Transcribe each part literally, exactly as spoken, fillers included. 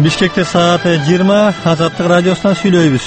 Бишкекте саат жыйырма, Азаттык радиосунан сүйлөйбүз.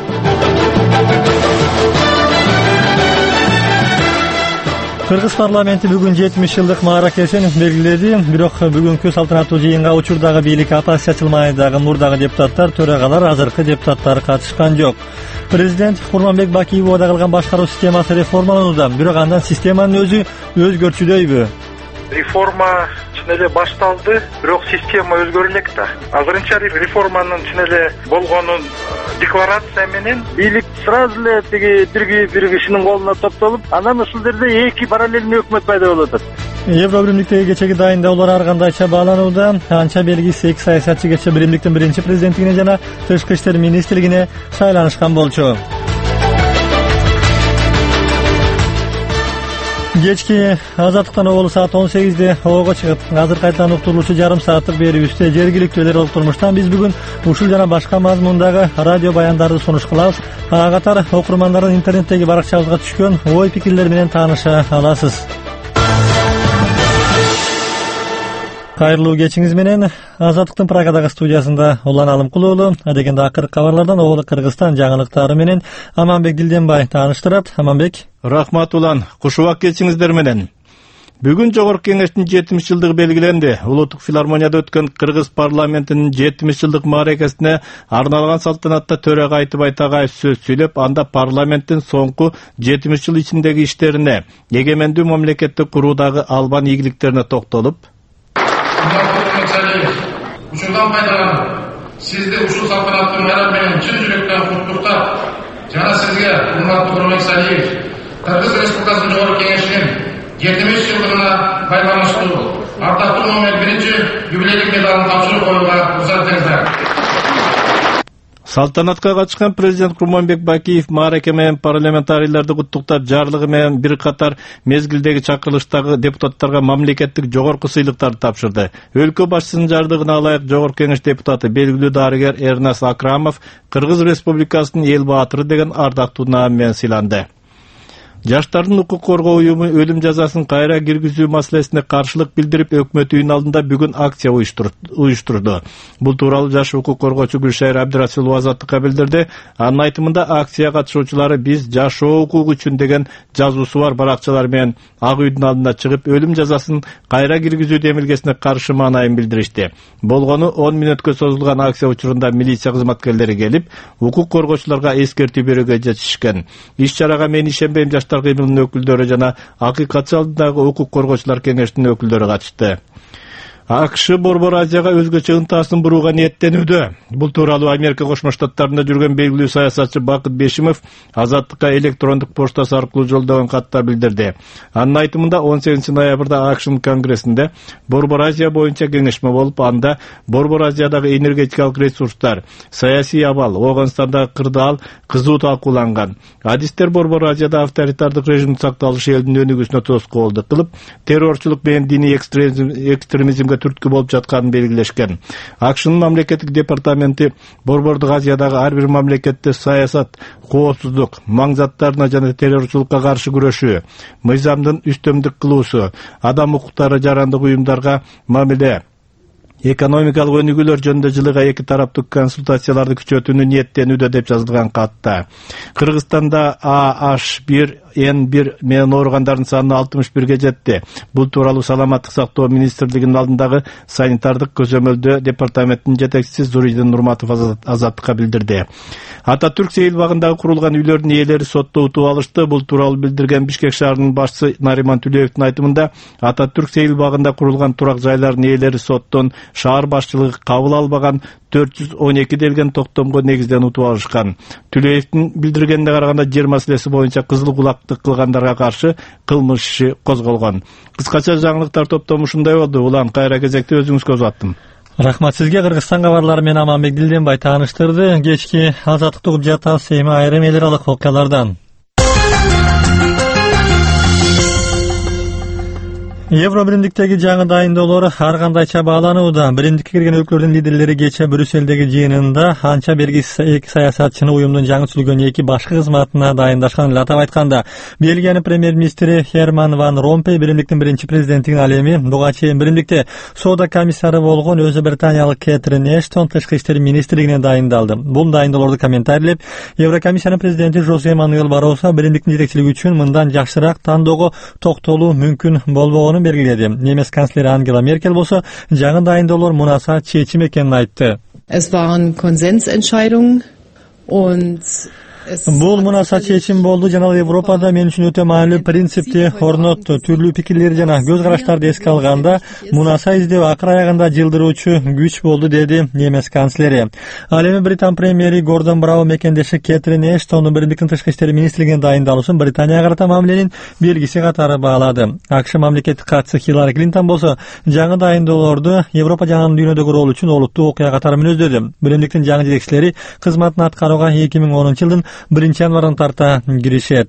Кыргыз парламенти бүгүн жетимиш жылдык мааракесин белгиледи, бирок бүгүнкү салтанаттуу жыйынга учурдагы бийлик оппозициячыл маанидагы мурдагы депутаттар, төрагалар, азыркы депутаттар катышкан жок. Президент Курманбек Бакиев убада кылган башкаруу системасы реформаланууда, бирок андан системанын өзү өзгөрчүдөйбү? Реформа чын эле башталды, бирок система өзгөрө элек да. Азырынча реформанын чын эле болгонун декларация менен бийлик сразу эле тиги бир кишинин колуна топтолуп, анан ушул жерде эки параллельный өкмөт пайда болуп атат. Евро биримдиктеги кечеги дайындауулар ар кандайча бааланууда. Анча белгисиз эки саясатчы кече биримдиктин биринчи президенттигине жана Тышкы иштер министрлигине шайланышкан болчу. Кечки Азаттыктан оболу саат он сегизде ого чыгып, азыр кайтадан уктурулуучу жарым сааттык берүүбүздө жергиликтүү эле олтурмуштан биз бүгүн ушул жана башка мазмундагы радио баяндарды сунуш кылабыз. Ага катар окурмандардын интернеттеги баракчабызга түшкөн ой пикирлер менен тааныша аласыз. Кайрылуу кечиңиз менен Азаттыктын Прагадагы студиясында Улан Алымкул уулу, адегенде акыркы кабарлардан оболу Кыргызстан жаңылыктары менен Аманбек Дилденбай тааныштырат. Аманбек. Рахмат Улан, куш убак кечиңиздер менен. Бүгүн Жогорку Кеңештин жетимиш жылдыгы белгиленди. Улуттук филармонияда өткөн Кыргыз парламентинин жетимиш жылдык мааракесине арналган салтанатта төрага Айтыбай Тагаев сөз сүйлөп, анда парламенттин соңку жетимиш жыл ичиндеги иштерине, эгемендүү мамлекетти куруудагы албан ийгиликтерине токтолуп, учурдан пайдаланып, сизди ушул салтанаттуу майрам менен чын жүрөктөн куттуктап, жана сизге, урматтуу Курманбек Салиев, Кыргыз Республикасынын Жогорку Кеңешинин жетимиш жылдыгына байланыштуу ардактуу номер биринчи юбилейдик медалын тапшырып коюуга уруксат этиңиздер. Салтанатка катышкан президент Курманбек Бакиев маараке менен парламентарийлерди куттуктап, жарлыгы менен бир катар мезгилдеги чакырылыштагы депутаттарга мамлекеттик жогорку сыйлыктарды тапшырды. Өлкө башчысынын жардыгына ылайык Жогорку Кеңеш депутаты, белгилүү дарыгер Эрнас Акрамов Кыргыз Республикасынын эл баатыры деген ардактуу наам менен сыйланды. Жаштардын укук коргоо уюму өлүм жазасын кайра киргизүү маселесине каршылык билдирип, өкмөт үйүнүн алдында бүгүн акция уюштурду. Бул тууралуу жаш укук коргоочу Гүлшайыр Абдырасилова Азаттыкка билдирди. Анын айтымында акция катышуучулары биз жашоо укугу үчүн деген жазуусу бар баракчалар менен Ак үйдүн алдына чыгып, өлүм жазасын кайра киргизүү демилгесине каршы маанайын билдиришти. Болгону он мүнөткө созулган акция учурунда милиция кызматкерлери келип, укук коргоочуларга эскертүү берүүгө жетишкен. Иш чарага Мен ишенбейм жаштар кыймылынын өкүлдөрү жана Акыйкатчы алдындагы укук коргоочулар кеңешинин өкүлдөрү катышты. АКШ Борбор Азияга өзгөчө ынтасын бурууга ниеттенүүдө. Бул тууралуу Америка Кошмо Штаттарында жүргөн белгилүү саясатчы Бакыт Бешимов Азаттыкка электрондук поштасы аркылуу жолдогон катта билдирди. Анын айтымында он сегизинчи ноябрда АКШнын конгрессинде Борбор Азия боюнча кеңешме болуп, анда Борбор Азиядагы энергетикалык ресурстар, саясий абал, Оогунстандагы кырдаал кызуу талкууланган. Адистер Борбор Азияда авторитардык режим сакталышы элдин өнүгүүсүнө тоскоолдук кылып, террорчулук менен диний экстремизмге түрткү болуп жатканын белгилешкен. АКШнын мамлекеттик департаменти Борбордук Азиядагы ар бир мамлекетте саясат, коопсуздук, маң заттарына жана террорчулукка каршы күрөшүү, мыйзамдын үстөмдүк кылуусу, адам укуктары жарандык уюмдарга мамиле, экономикалык өнүгүүлөр жөнүндө жылыга эки тараптык консультацияларды күчөтүүнү ниеттенүүдө деп жазылган катта. Кыргызстанда А H бир Н бир менен ооругандардын саны алтымыш бирге жетти. Бул тууралуу Саламаттык сактоо министрлигинин алдындагы санитардык көзөмөлдөө департаментинин жетекчиси Зуридин Нурматов Азаттыкка билдирди. Ататүрк Сейил багындагы курулган үйлөрдүн ээлери сотто утуп алышты. Бул тууралуу билдирген Бишкек шаарынын башчысы Нариман Түлеевдин айтымында, Ататүрк Сейил багында курулган турак жайлардын ээлери соттон шаар башчылыгы кабыл албаган төрт жүз он эки делген токтомго негизден утуп алышкан. Түлеевдин билдиргенине караганда жер маселеси боюнча кызыл кулактык кылгандарга каршы кылмыш иши козголгон. Кыскача жаңылыктар топтому ушундай болду. Улан, кайра кезекте өзүңүзгө узаттым. Рахмат сизге. Кыргызстан кабарлары менен Аманбек Дилденбай тааныштырды. Кечки Азаттыкты угуп жатабыз эми айрым эл аралык окуялардан. Евро биримдиктеги жаңы дайындоолор ар кандайча бааланууда. Биримдикке кирген өлкөлөрдүн лидерлери кечээ Брюссельдеги жыйынында анча берги эки саясатчыны уюмдун жаңы түзүлгөн эки башкы кызматына дайындашкан эле. Атап айтканда, Бельгиянын премьер-министри Херман ван Ромпей биримдиктин биринчи президентин ал эми буга чейин биримдикте соода комиссары болгон өзү британиялык Кэтрин Эштон тышкы иштер министрлигине дайындалды. Бул дайындоолорду комментарийлеп, Еврокомиссиянын президенти Жозе Мануэль Баррозо биримдиктин жетекчилиги үчүн мындан жакшыраак тандоого токтолуу мүмкүн болбогонун белгиледи. Немис канцлери Ангела Меркель болсо жаңы дайындоолор мунаса чечим экенин айтты. Es waren Konsensentscheidungen und Бул мунаса чечим болду жана Европада мен үчүн өтө маанилүү принципти орнотту. Түрлүү пикирлер жана көз караштарды эске алганда мунаса издөө акыр аягында жылдыруучу күч болду, деди немис канцлери. Ал эми Британ премьери Гордон Браун мекендеши Кэтрин Эштондун биримдиктин тышкы иштер министрлигине дайындалуусун Британияга карата мамиленин белгиси катары баалады. АКШ мамлекеттик катчысы Хиллари Клинтон болсо жаңы дайындоолорду Европа жана дүйнөдөгү ролу үчүн олуттуу окуя катары мүнөздөдү. Биримдиктин жаңы жетекчилери кызматын аткарууга эки миң онунчу жылдын биринчи январдан тарта киришет.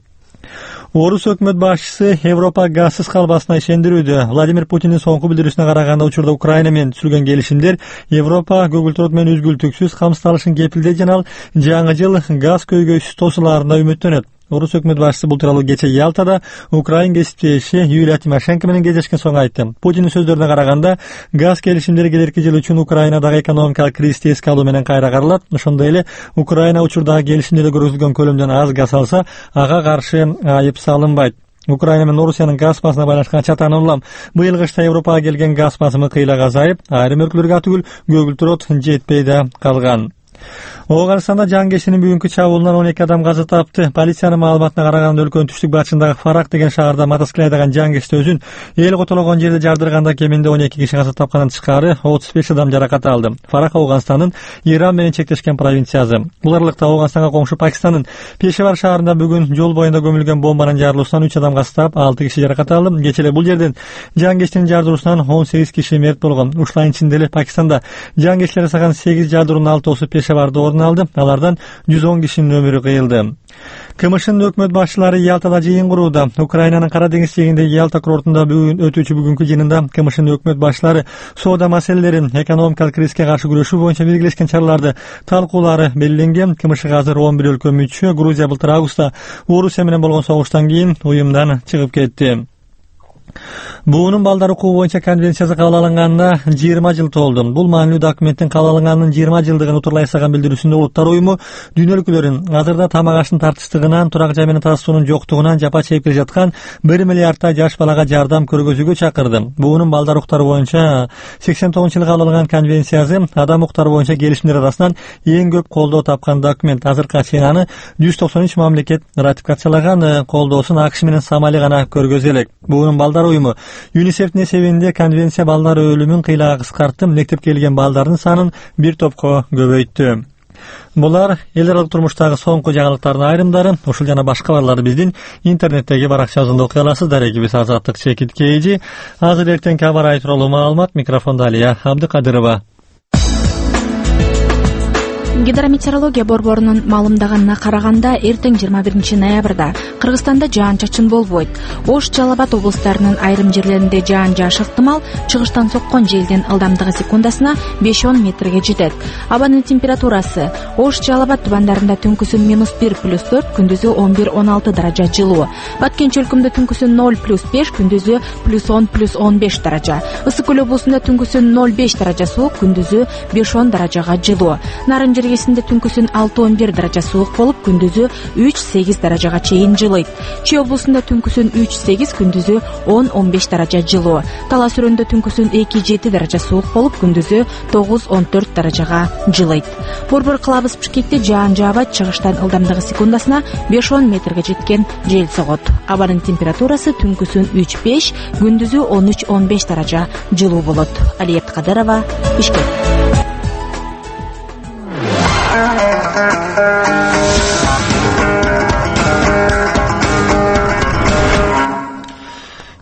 Орус өкмөт башчысы Европа газсыз калбасына ишендирүүдө. Владимир Путиндин соңку билдирүүсүнө караганда учурда Украина менен түзүлгөн келишимдер Европа көгүлтүрөт менен үзгүлтүксүз камсыздалышын кепилдейт жана ал жаңы жыл газ көйгөйсүз тосулаарына үмүттөнөт. Орус өкмөт башчысы бул тууралуу кечээ Ялтада Украин кесиптеши Юлия Тимошенко менен кездешкен соң айтты. Путиндин сөздөрүнө караганда, газ келишимдери келерки жыл үчүн Украинадагы экономикалык кризисти эске алуу менен кайра каралат. Ошондой эле Украина учурдагы келишимдерде көрсөтүлгөн көлөмдөн аз газ алса, ага каршы айып салынбайт. Украина менен Орусиянын газ басына байланышкан чатан улам. Быйыл кышта Европага келген газ басымы кыйла азайып, айрым өлкөлөргө атүгүл көгүлтүрөт жетпей да калган. Огарстанда жангешинин бүгүнкү чабуулунан он эки адам каза тапты. Полициянын маалыматына караганда өлкөнүн түштүк батышындагы Фарак деген шаарда мотоцикл айдаган жангешти өзүн эл котологон жерде жардырганда кеминде он эки киши каза тапкандан тышкары отуз беш адам жаракат алды. Фарак Ауганстандын Иран менен чектешкен провинциясы. Бул аралыкта Ауганстанга коңшу Пакистандын Пешевар шаарында бүгүн жол боюнда көмүлгөн бомбанын жарылуусунан үч адам каза тап, алты киши жаракат алды. Кечээ эле бул жерден жангештин жардыруусунан он сегиз киши мерт болгон. Ушулардын ичинде эле Пакистанда жангештер жасаган сегиз жардыруунун алтоосу Пешеварда орун алды. Алардан жүз он кишинин өмүрү кыйылды. КМШнын өкмөт башчылары Ялтада жыйын курууда. Украинанын Кара деңиз жээгиндеги Ялта курортунда бүгүн өтүүчү бүгүнкү жыйынында КМШнын өкмөт башчылары соода маселелерин, экономикалык кризиске каршы күрөшүү боюнча белгилешкен чараларды талкуулары белгиленген. КМШга азыр он бир өлкө мүчө. Грузия былтыр августта Орусия менен болгон согуштан кийин уюмдан чыгып кетти. Буунун балдар укугу боюнча конвенциясы кабыл алынганына жыйырма жыл толду. Бул маанилүү документтин кабыл алынганынын жыйырма жылдыгын утурлай жасаган билдирүүсүндө Улуттар уюму дүйнө өлкөлөрүн азырда тамак аштын тартычтыгынан, турак жай менен таза суунун жоктугунан жапа чегип келе жаткан бир миллиардтай жаш балага жардам көргөзүүгө чакырды. Буунун балдар укуктары боюнча сексен тогузунчу жылы кабыл алынган конвенциясы адам укуктары боюнча келишимдер арасынан эң көп колдоо тапкан документ. Азыркыга чейин аны жүз токсон үч мамлекет ратификациялаган, колдоосун АКШ менен Сомали гана көргөзө элек. Буунун балдар уюму ЮНИСЕФтин эсебинде конвенция балдар өлүмүн кыйлагы кыскарттып, мектепке келген балдардын санын бир топко көбөйттү. Булар эл аралык турмуштагы соңку жаңылыктардын айрымдары. Ушул жана башка кабарларды биздин интернеттеги баракчабызда окуй аласыздар. Экибиз Азаттык Чекит Кейжи. Азыр эртеңки аба ырайы тууралуу маалымат. Микрофондо Алия Абдыкадырова. Гидрометеорология борборунун маалымдаганына караганда, эртең жыйырма биринчи ноябрда Кыргызстанда жаан-чачын болбойт. Ош, Жалал Абад облустарынын айрым жерлеринде жаан жааш ыктымал, чыгыштан соккон желдин ылдамдыгы секундасына беш он метрге жетет. Абанын температурасы: Ош, Жалал Абад тубандарында түнкүсүн минус бир плюс төрт, күндүзү он бир он алты даража жылуу. Баткен чөлкөмдө түнкүсүн ноль плюс беш, күндүзү плюс он плюс он беш даража. Ысык көл облусунда түнкүсүн ноль беш даража суук, күндүзү беш он даражага жылуу. Нарын жергесинде түнкүсүн алты он бир даража суук болуп, күндүзү үч сегиз даражага чейин жылыйт. Чүй облусунда түнкүсүн үч сегиз, күндүзү он он беш даража жылуу. Талас өрөндө түнкүсүн эки жети даража суук болуп, күндүзү тогуз он төрт даражага жылыйт. Борбор кылабыз Бишкекте жаан жаабайт, чыгыштан ылдамдыгы секундасына беш он метрге жеткен жел согот. Абанын температурасы түнкүсүн үч беш, күндүзү он үч он беш даража жылуу болот. Алия Абдыкадырова, Бишкек.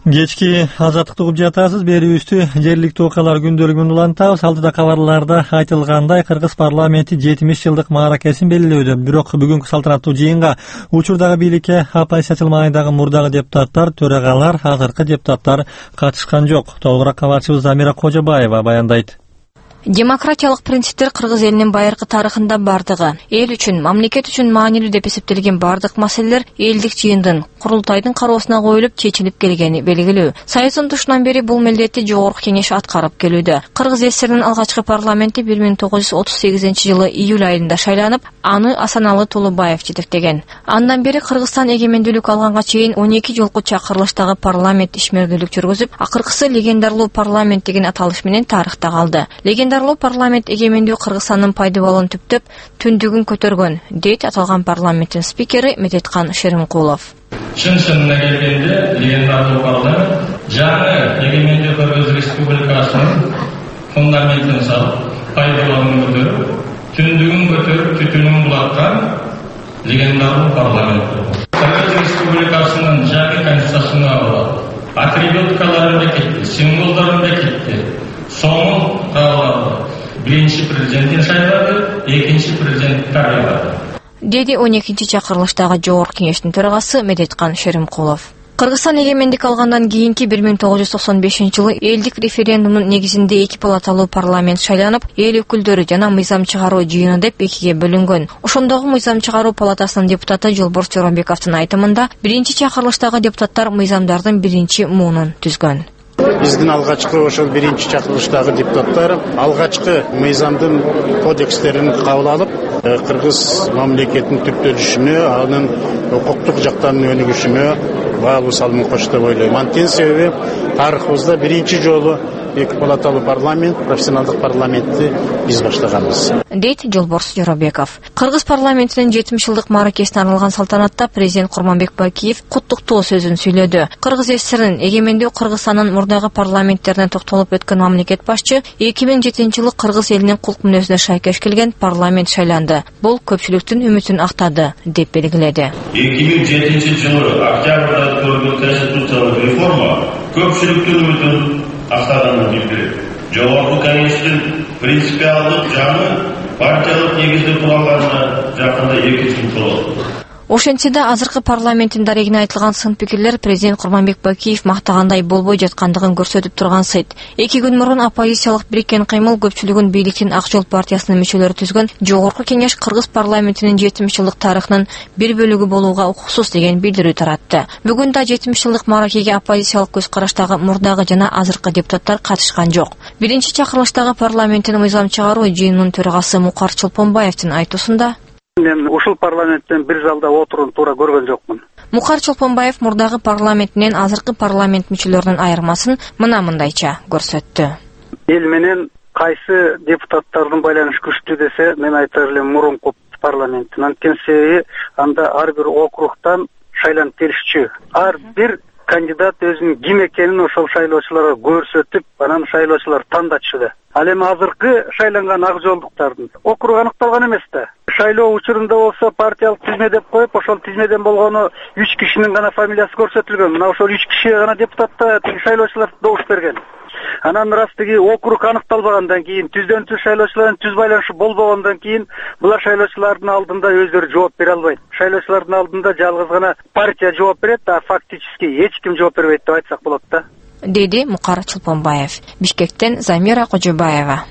Кечки азаттыкты угуп жатасыз. Берүүбүздү жергиликтүү окуялар күндөлүгүн улантабыз. Алдыда кабарларда айтылгандай, Кыргыз парламенти жетимиш жылдык мааракесин белгилөөдө. Бирок бүгүнкү салтанаттуу жыйынга учурдагы бийликке оппозициячыл маанидагы мурдагы депутаттар, төрагалар, азыркы депутаттар катышкан жок. Толугураак кабарчыбыз Замира Кожобаева баяндайт. Демократиялык принциптер кыргыз элинин байыркы тарыхында бардыгы, эл үчүн, мамлекет үчүн маанилүү деп эсептелген бардык маселелер элдик жыйындын, курултайдын кароосуна коюлуп чечилип келгени белгилүү. Союздун тушунан бери бул милдетти Жогорку Кеңеш аткарып келүүдө. Кыргыз ССРинин алгачкы парламенти бир миң тогуз жүз отуз сегизинчи жылы июль айында шайланып, аны Асаналы Тулубаев жетектеген. Андан бери Кыргызстан эгемендүүлүк алганга чейин он эки жолку чакырылыштагы парламент ишмердүүлүк жүргүзүп, акыркысы легендарлуу парламент деген аталыш менен тарыхта калды. Легендарлуу парламент эгемендүү Кыргызстандын пайдаболун түптөп, түндүгүн көтөргөн, дейт аталган парламенттин спикери Медеткан Шеримкулов. Чын-чынына келгенде, легендарлуу парламент жаңы эгемендүү Кыргыз Республикасынын фундаментин салып, пайдаболун көтөрүп, түндүгүн көтөрүп, түтүнүн булаткан легендарлуу парламент. Кыргыз Республикасынын жаңы конституциясына бар, атрибуткаларын да кетти, символдорун да кетти. Соңун кабыл биринчи президенттин шайлады, экинчи президент тарыйлады. Деди он экинчи чакырылыштагы Жогорку Кеңештин төрагасы Медеткан Шеримкулов. Кыргызстан эгемендик алгандан кийинки бир миң тогуз жүз токсон бешинчи жылы элдик референдумдун негизинде эки палаталуу парламент шайланып, эл өкүлдөрү жана мыйзам чыгаруу жыйыны деп экиге бөлүнгөн. Ошондогу мыйзам чыгаруу палатасынын депутаты Жолборс Жоробековдун айтымында, биринчи чакырылыштагы депутаттар мыйзамдардын биринчи муунун түзгөн. Биздин алгачкы ошол биринчи чакырылыштагы депутаттар алгачкы мыйзамдын кодекстерин кабыл алып, Кыргыз мамлекетинин түптөлүшүнө, анын укуктук жактан өнүгүшүнө баалуу салымын кошду деп ойлойм. Анткени себеби тарыхыбызда биринчи жолу эки палаталуу парламент, профессионалдык парламентти биз баштаганбыз, дейт Жолборс Жоробеков. Кыргыз парламентинин жетимиш жылдык мааракесине арналган салтанатта президент Курманбек Бакиев куттуктоо сөзүн сүйлөдү. Кыргыз ССРинин эгемендүү Кыргызстандын мурдагы парламенттерине токтолуп өткөн мамлекет башчы эки миң жетинчи жылы Кыргыз элинин кулк мүнөзүнө шайкеш келген парламент шайланды. Бул көпчүлүктүн үмүтүн актады деп белгиледи. эки миң жетинчи жылы октябрда көргөн конституциялык реформа көпчүлүктүн үмүтүн актаганын билдирет. Жогорку Кеңештин принципиалдык жаны партиялык негизде турганына жакында эки жыл толот. Ошентсе да азыркы парламенттин дарегине айтылган сын пикирлер президент Курманбек Бакиев мактагандай болбой жаткандыгын көрсөтүп турган сайт. Эки күн мурун оппозициялык бириккен кыймыл көпчүлүгүн бийликтин Ак Жол партиясынын мүчөлөрү түзгөн Жогорку Кеңеш Кыргыз парламентинин жетимиш жылдык тарыхынын бир бөлүгү болууга укуксуз деген билдирүү таратты. Бүгүн да жетимиш жылдык мааракеге оппозициялык көз караштагы мурдагы жана азыркы депутаттар катышкан жок. Биринчи чакырылыштагы парламенттин мыйзам чыгаруу жыйынынын төрагасы Мукар Чолпонбаевдин айтуусунда, мен ушул парламенттен бир залда отурууну туура көргөн жокмун. Мукар Чолпонбаев мурдагы парламент менен азыркы парламент мүчөлөрүнүн айырмасын мына мындайча көрсөттү. Эл менен кайсы депутаттардын байланышы күчтүү десе, мен айтар элем мурунку парламенттин. Анткени себеби анда ар бир округтан шайланып келишчү. Ар бир кандидат өзүнүн ким экенин ошол шайлоочуларга көрсөтүп, анан шайлоочулар тандатышты. Ал эми азыркы шайланган ак жолдуктардын округу аныкталган эмес да. Шайлоо учурунда болсо партиялык тизме деп коюп, ошол тизмеден болгону үч кишинин гана фамилиясы көрсөтүлгөн. Мына ошол үч кишиге гана депутатта тиги шайлоочулар добуш берген. Анан рас тиги округ аныкталбагандан кийин, түздөн түз шайлоочулардын түз байланышы болбогондон кийин, булар шайлоочулардын алдында өздөрү жооп бере албайт. Шайлоочулардын алдында жалгыз гана партия жооп берет, а фактически эч ким жооп бербейт деп айтсак болот да, деди Мукар Чолпонбаев. Бишкектен Замира Кожобаева.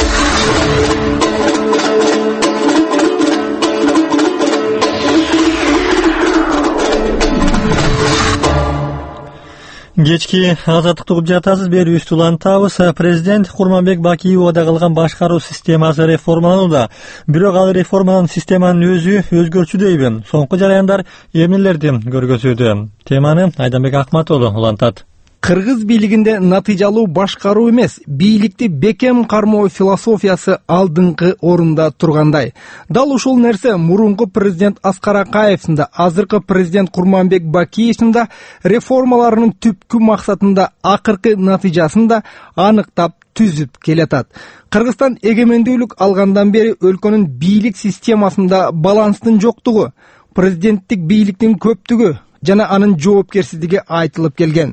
Кечки азаттыкты угуп жатасыз. Берүүбүздү улантабыз. Президент Курманбек Бакиевада кылган башкаруу системасы реформаланууда. Бирок ал реформанын системанын өзү өзгөрчүдөйбү? Соңку жараяндар эмнелерди көргөзүүдө? Теманы Айданбек Акматоğlu улантат. Кыргыз бийлигинде натыйжалуу башкаруу эмес, бийликти бекем кармоо философиясы алдыңкы орунда тургандай. Дал ушул нерсе мурунку президент Аскар Акаевдин да, азыркы президент Курманбек Бакиевдин да реформаларынын түпкү максатында акыркы натыйжасын да аныктап түзүп келатат. Кыргызстан эгемендүүлүк алгандан бери өлкөнүн бийлик системасында баланстын жоктугу, президенттик бийликтин көптүгү жана анын жоопкерсиздиги айтылып келген.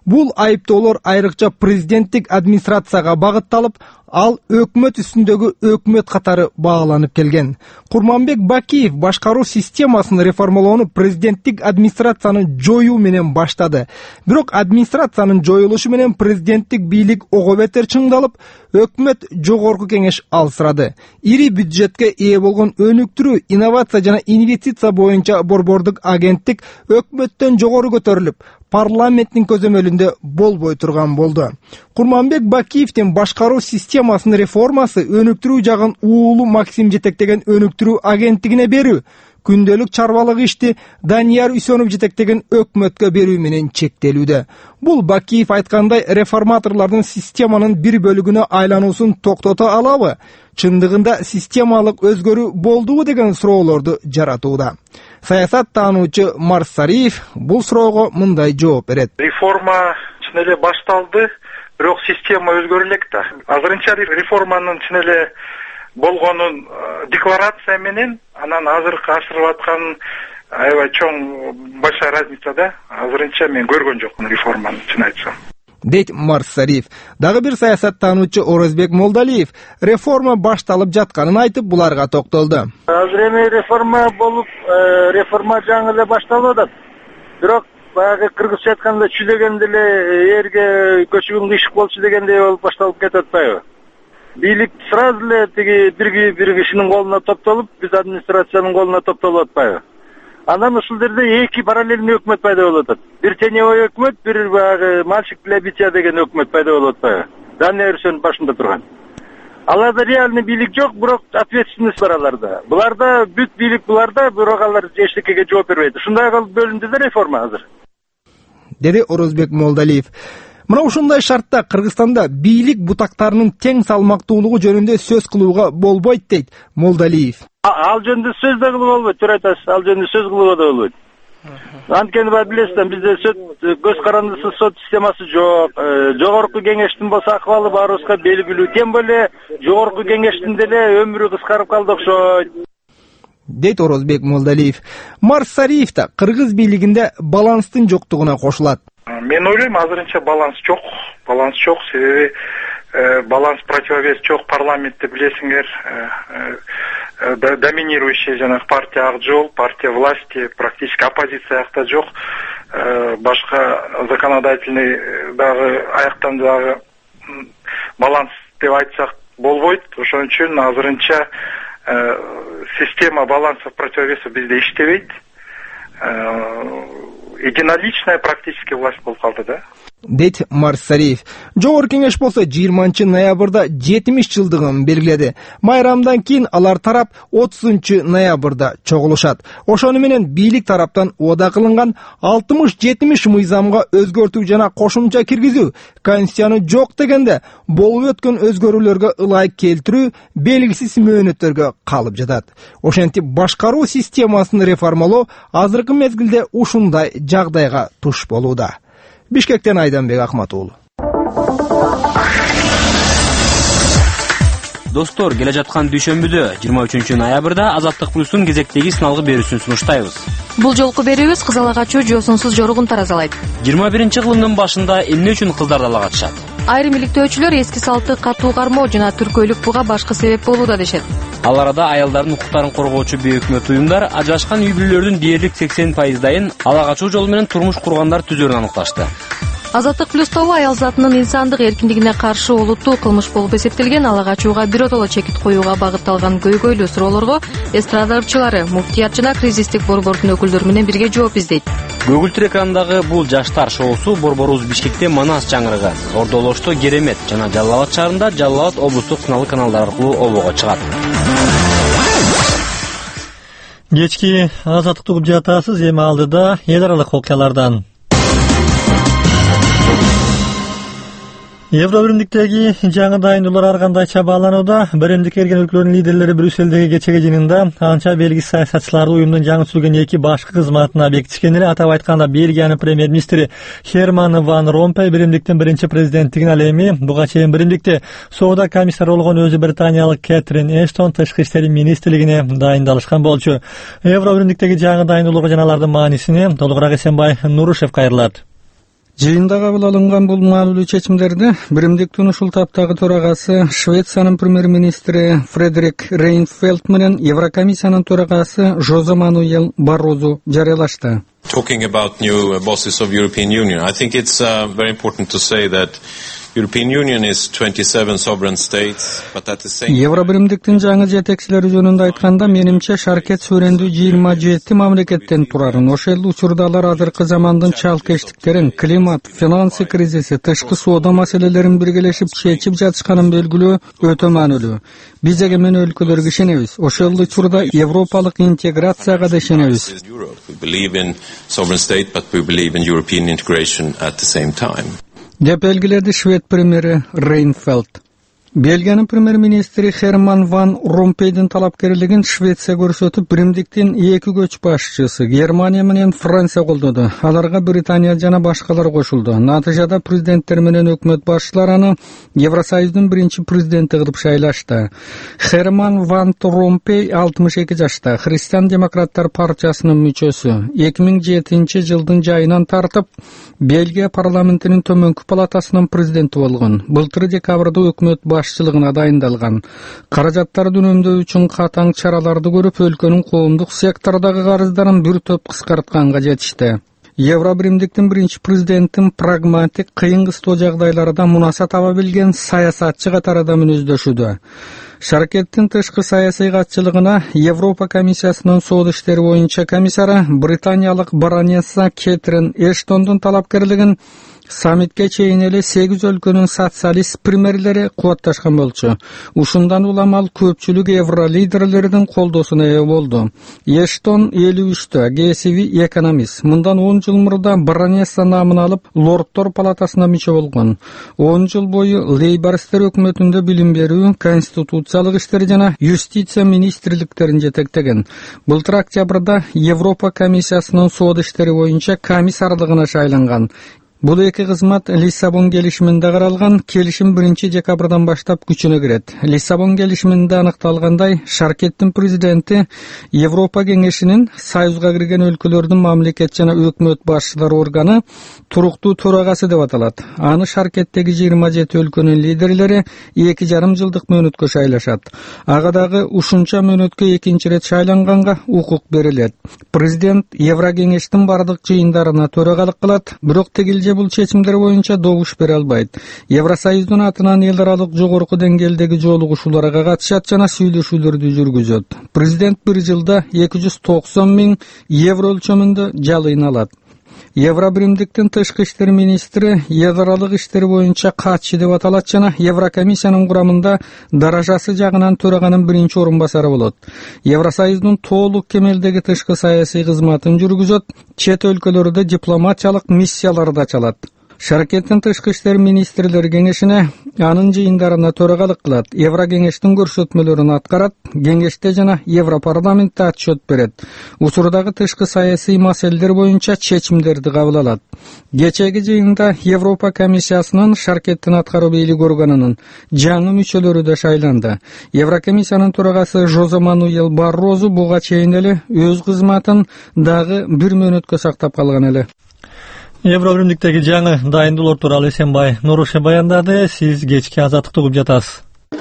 Бул айыптоолор айрыкча президенттик администрацияга багытталып, ал өкмөт үстүндөгү өкмөт катары багланып келген. Курманбек Бакиев башкаруу системасын реформалоону президенттик администрацияны жоюу менен баштады. Бирок администрациянын жоюлушу менен президенттик бийлик ого бетер чыңдалып, өкмөт жогорку кеңеш алсырады. Ири бюджетке ээ болгон өнүктүрүү, инновация жана инвестиция боюнча борбордук агенттик өкмөттөн жогору көтөрүлүп, парламенттин көзөмөлүндө болбой турган болду. Курманбек Бакиевдин башкаруу системасынын реформасы өнүктүрүү жагын уулу Максим жетектеген өнүктүрүү агенттигине берүү, күндөлүк чарбалык ишти Данияр Үсөнов жетектеген өкмөткө берүү менен чектелүүдө. Бул Бакиев айткандай реформаторлордун системанын бир бөлүгүнө айлануусун токтото алабы? Чындыгында системалык өзгөрүү болдубу деген суроолорду жаратууда. Саясат таануучу Марс Сариев бул суроого мындай жооп берет. Реформа чын эле башталды, бирок система өзгөрө элек да. Азырынча реформанын чын эле болгонун декларация менен анан азыркы ашырылып аткан аябай чоң большая разница да. Азырынча мен көргөн жокмун реформаны, чын айтсам. Дейт Марс Сариев. Дагы бир саясаттануучу Орозбек Молдалиев реформа башталып жатканын айтып, буларга токтолду. Азыр эми реформа болуп, реформа жаңы эле башталып атат. Бирок баягы кыргызча айтканда чүлөгөндө эле эрге көчүгүн кыйшык болчу дегендей болуп башталып кетип атпайбы? Бийлик сразу эле тиги бир бир кишинин колуна топтолуп, биз администрациянын колуна топтолуп атпайбы? Анан ушул жерде эки параллельный өкмөт пайда болуп атат. Бир теневой өкмөт, бир баягы мальчик для битья деген өкмөт пайда болуп атпайбы? Данияр Үсөнов башында турган. Аларда реальный бийлик жок, бирок ответственность бар аларда. Буларда бүт бийлик буларда, бирок алар эчтекеге жооп бербейт. Ушундай кылып бөлүндү да реформа азыр. Деди Орозбек Молдалиев. Мына ушундай шартта Кыргызстанда бийлик бутактарынын тең салмактуулугу жөнүндө сөз кылууга болбойт дейт Молдалиев. Ал жөнүндө сөз да кылууга болбойт, туура айтасыз. Ал жөнүндө сөз кылууга да болбойт. Анткени бар билесиз, бизде көз карандысыз сот системасы жок. Жогорку кеңештин болсо акыбалы баарыбызга белгилүү. Тем более жогорку кеңештин деле өмүрү кыскарып калды окшойт. Дейт Орозбек Молдалиев. Марс Сариев да кыргыз бийлигинде баланстын жоктугуна кошулат. Мен ойлойм, азырынча баланс жок. Баланс жок, себеби баланс противовес жок. Парламентте билесиңер, доминирующий жанагы партия Ак Жол, партия власти, практически оппозиция аякта жок. Башка законодательный дагы аяктан дагы баланс деп айтсак болбойт. Ошон үчүн азырынча система баланса противовеса бизде иштебейт. Единоличная практически власть болуп калды да. Дейт Марс Сариев. Жогорку кеңеш болсо жыйырманчы ноябрда жетимиш жылдыгын белгиледи. Майрамдан кийин алар тарап отузунчу ноябрда чогулушат. Ошону менен бийлик тараптан ода кылынган алтымыш жетимиш мыйзамга өзгөртүү жана кошумча киргизүү, конституцияны жок дегенде болуп өткөн өзгөрүүлөргө ылайык келтирүү белгисиз мөөнөттөргө калып жатат. Ошентип башкаруу системасын реформалоо азыркы мезгилде ушундай жагдайга туш болууда. Бишкектен Айданбек Акматуулу. Достор, келе жаткан дүйшөмбүдө жыйырма үчүнчү ноябрда Азаттык плюстун кезектеги сыналгы берүүсүн сунуштайбыз. Бул жолку берүүбүз кыз ала качуу жосунсуз жоругун таразалайт. жыйырма биринчи кылымдын башында эмне үчүн кыздар ала качышат? Айрым иликтөөчүлөр эски салты катуу кармоо жана түркөйлүк буга башкы себеп болууда дешет. Ал арада аялдардын укуктарын коргоочу бейөкмөт уюмдар ажырашкан үй бүлөлөрдүн дээрлик сексен пайыздайын ала качуу жолу менен турмуш кургандар түзөрүн аныкташты. Азаттык плюс тобу аял затынын инсандык эркиндигине каршы олуттуу кылмыш болуп эсептелген ала качууга биротоло чекит коюуга багытталган көйгөйлүү суроолорго эстрада ырчылары, муфтият жана кризистик борбордун өкүлдөрү менен бирге жооп издейт. Көгүлтүр экранындагы бул жаштар шоусу борборубуз Бишкекте Манас чаңырыгы, Ордолошто Керемет жана Жалал Абад шаарында Жалал Абад облустук сыналгы каналдар аркылуу обого чыгат. Кечки азаттыкты угуп жатасыз, эми алдыда эл аралык окуялардан. Евро биримдиктеги жаңы дайындуулар ар кандай чабааланууда. Биримдикке кирген өлкөлөрдүн лидерлери Брюссельдеги кечеги жыйынында анча белгисиз саясатчыларды уюмдун жаңы түзүлгөн эки башкы кызматына бекитишкен эле. Атап айтканда Бельгиянын премьер-министри Херман ван Ромпей биримдиктин биринчи президенттигин ал эми буга чейин биримдикте соода комиссары болгон өзү британиялык Кэтрин Эштон тышкы иштер министрлигине дайындалышкан болчу. Евро биримдиктеги жаңы дайындууларга жана алардын маанисине толугураак Эсенбай Нурушев кайрылат. Жыйында кабыл алынган бул маанилүү чечимдерди Биримдиктин ушул таптагы төрагасы Швециянын премьер-министри Фредерик Рейнфельд менен Еврокомиссиянын төрагасы Жозе Мануэл Баррозу жарыялашты. Talking about new bosses of European Union, I think it's uh, very important to say that European Union is twenty-seven sovereign states, but at the same time Евробиримдиктин жаңы жетекчилери жөнүндө айтканда, менимче шаркет сүрөндүү жыйырма жети мамлекеттен турарын. Ошол учурда алар азыркы замандын чалкештиктерин, климат, финансы кризиси, тышкы соода маселелерин биргелешип чечип жатышканын белгилөө өтө маанилүү. Биз эгемен өлкөлөргө ишенебиз. Ошол учурда европалык интеграцияга да ишенебиз. We believe in sovereign state, but we believe in European integration at the same time. деп белгиледи швед премьери Рейнфельд. Бельгиянын премьер-министри Херман ван Ромпейдин талапкерлигин Швеция көрсөтүп, Биримдиктин эки көч башчысы Германия менен Франция колдоду. Аларга Британия жана башкалар кошулду. Натыйжада президенттер менен өкмөт башчылары аны Евросоюздун биринчи президенти кылып шайлашты. Херман ван Ромпей алтымыш эки жашта, Христиан-демократтар партиясынын мүчөсү. эки миң жетинчи жылдын жайынан тартып Бельгия парламентинин төмөнкү палатасынын президенти болгон. Былтыр декабрда өкмөт башчылыгына дайындалган. Каражаттарды үнөмдөө үчүн катаң чараларды көрүп, өлкөнүн коомдук сектордогу карыздарын бир топ кыскартканга жетишти. Евробиримдиктин биринчи президентин прагматик, кыйын кыстоо жагдайларда мунаса таба билген саясатчы катары да мүнөздөшүүдө. Шаркеттин тышкы саясий катчылыгына Европа комиссиясынын соода иштери боюнча комиссары британиялык баронесса Кетрин Эштондун талапкерлигин саммитке чейин эле сегиз өлкөнүн социалист премьерлери кубатташкан болчу. Ушундан улам ал көпчүлүк евро лидерлердин колдосуна ээ болду. Эштон элүү үчтө, кесиби экономист. Мындан он жыл мурда баронесса намын алып, лордтор палатасына мүчө болгон. он жыл бою лейбористтер өкмөтүндө билим берүү, конституциялык иштер жана юстиция министрликтерин жетектеген. Былтыр октябрда Европа комиссиясынын соода иштери боюнча комиссарлыгына шайланган. Бул эки кызмат Лиссабон келишиминде каралган. Келишим биринчи декабрдан баштап күчүнө кирет. Лиссабон келишиминде аныкталгандай, шаркеттин президенти Европа кеңешинин Союзга кирген өлкөлөрдүн мамлекет жана өкмөт башчылары органы туруктуу төрагасы деп аталат. Аны шаркеттеги жыйырма жети өлкөнүн лидерлери эки жарым жылдык мөөнөткө шайлашат. Ага дагы ушунча мөөнөткө экинчи ирет шайланганга укук берилет. Президент Еврокеңештин бардык жыйындарына төрагалык кылат, бирок тегил бул чечимдер боюнча добуш бере албайт. Евросоюздун атынан эл аралык жогорку деңгээлдеги жолугушууларга катышат жана сүйлөшүүлөрдү жүргүзөт. Президент бир жылда эки жүз токсон миң евро өлчөмүндө жалыйын алат. Евробиримдиктин тышкы иштер министри ядралык иштер боюнча катчы деп аталат жана Еврокомиссиянын курамында даражасы жагынан төраганын биринчи орун басары болот. Евросоюздун толук кемелдеги тышкы саясий кызматын жүргүзөт, чет өлкөлөрдө дипломатиялык миссияларды ачалат. Шаркеттин тышкы иштер министрлери кеңешине анын жыйындарына төрагалык кылат, Еврокеңештин көрсөтмөлөрүн аткарат, кеңеште жана Европарламентте отчет берет. Учурдагы тышкы саясий маселелер боюнча чечимдерди кабыл алат. Кечеги жыйында Европа комиссиясынын шаркеттин аткаруу бийлик органынын жаңы мүчөлөрү да шайланды. Еврокомиссиянын төрагасы Жозе Мануэл Баррозу буга чейин эле өз кызматын дагы бир мөөнөткө сактап калган эле. Евробиримдиктеги жаңы дайындуулар тууралуу Эсенбай Нурушев баяндады. Сиз кечки азаттыкты угуп жатасыз.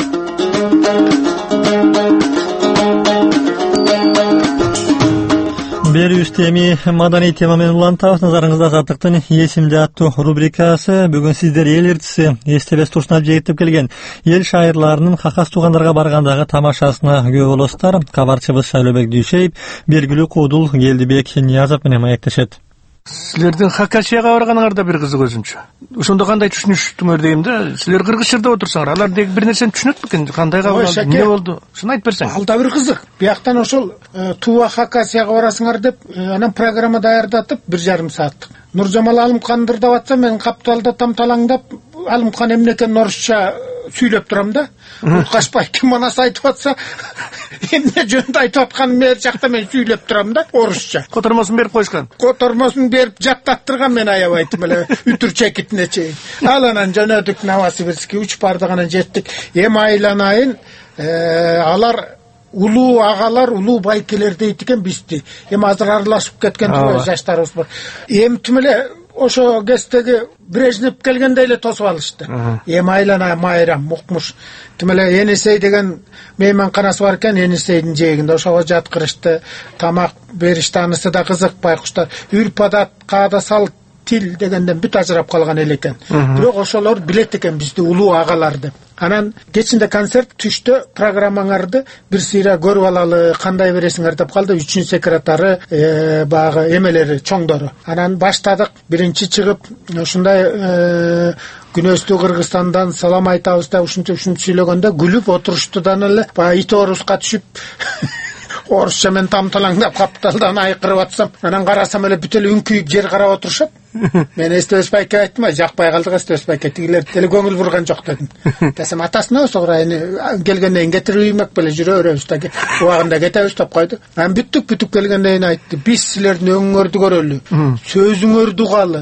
Берүүбүз эми маданий тема менен улантабыз. Назарыңызда азаттыктын эсимде аттуу рубрикасы. Бүгүн сиздер эл ырчысы эстебес Турсуналиев жетип келген эл шайырларынын хакас туугандарга баргандагы тамашасына күбө болосуздар. Кабарчыбыз Шайлообек Дүйшеев, белгилүү куудул Келдибек Ниязов менен маектешет. Силердин Хакасияга барганыңарда бир кызык өзүнчө. Ошондо кандай түшүнүштүңөр дейм да. Силер кыргыз жерде отурсаңар, алар деги бир нерсени түшүнөт бекен? Кандай кабыл алды? Эмне болду? Ушуну айтып берсең. Ал да бир кызык. Бияктан ошол Тууа Хакасияга барасыңар деп анан программа даярдатып бир жарым сааттык. Нуржамал Алымкан дырдап атса, мен капталда тамталаңдап Алымкан эмне экенин орусча сүйлөп турам да. Кашпай ким манас айтып атса, эмне жөнүндө айтып атканын бер жакта мен сүйлөп турам да, орусча. Котормосун берип коюшкан. Котормосун берип жаттаттырган, мен аябайтым эле үтүр чекитине чейин. Ал анан жөнөдүк Новосибирскке үч бардыгынан жеттик. Эми айланайын, алар улуу агалар, улуу байкелер дейт экен бизди. Эми азыр аралашып кеткен жаштарыбыз бар. Эмтим эле ошо кездеги Брежнев келгенде эле тосуп алышты. Эми айлана майрам укмуш. Тим эле Енисей деген мейманканасы бар экен, Енисейдин жээгинде ошого жаткырышты, тамак беришти, анысы да кызык байкуштар. Үрп адат, каада салт, тил дегенден бүт ажырап калган эле экен. Бирок ошолор билет экен бизди улуу агалар деп. Анан кечинде концерт, түштө программаңарды бир сыйра көрүп алалы, кандай бересиңер деп калды. Үчүнчү секретары, багы эмелери, чоңдору. Анан баштадык. Биринчи чыгып, ушундай күнөстүү Кыргызстандан салам айтабыз да ушунча ушунча сүйлөгөндө күлүп отуруштудан эле баягы ит орускка түшүп орусча мен тамталаңдап капталдан айкырып атсам, анан карасам эле бүт эле үңкүйүп жер карап отурушат. Мен Эстебес байке айттым, жакпай калдык Эстебес байке, тигилер деле көңүл бурган жок дедим. Десем, атасына осогура эни келгенден кийин кетирип беле жүрө беребиз да, убагында кетебиз деп койду. Анан бүттүк бүтүп келгенден кийин айтты, биз силердин өңүңөрдү көрөлү, сөзүңөрдү угалы,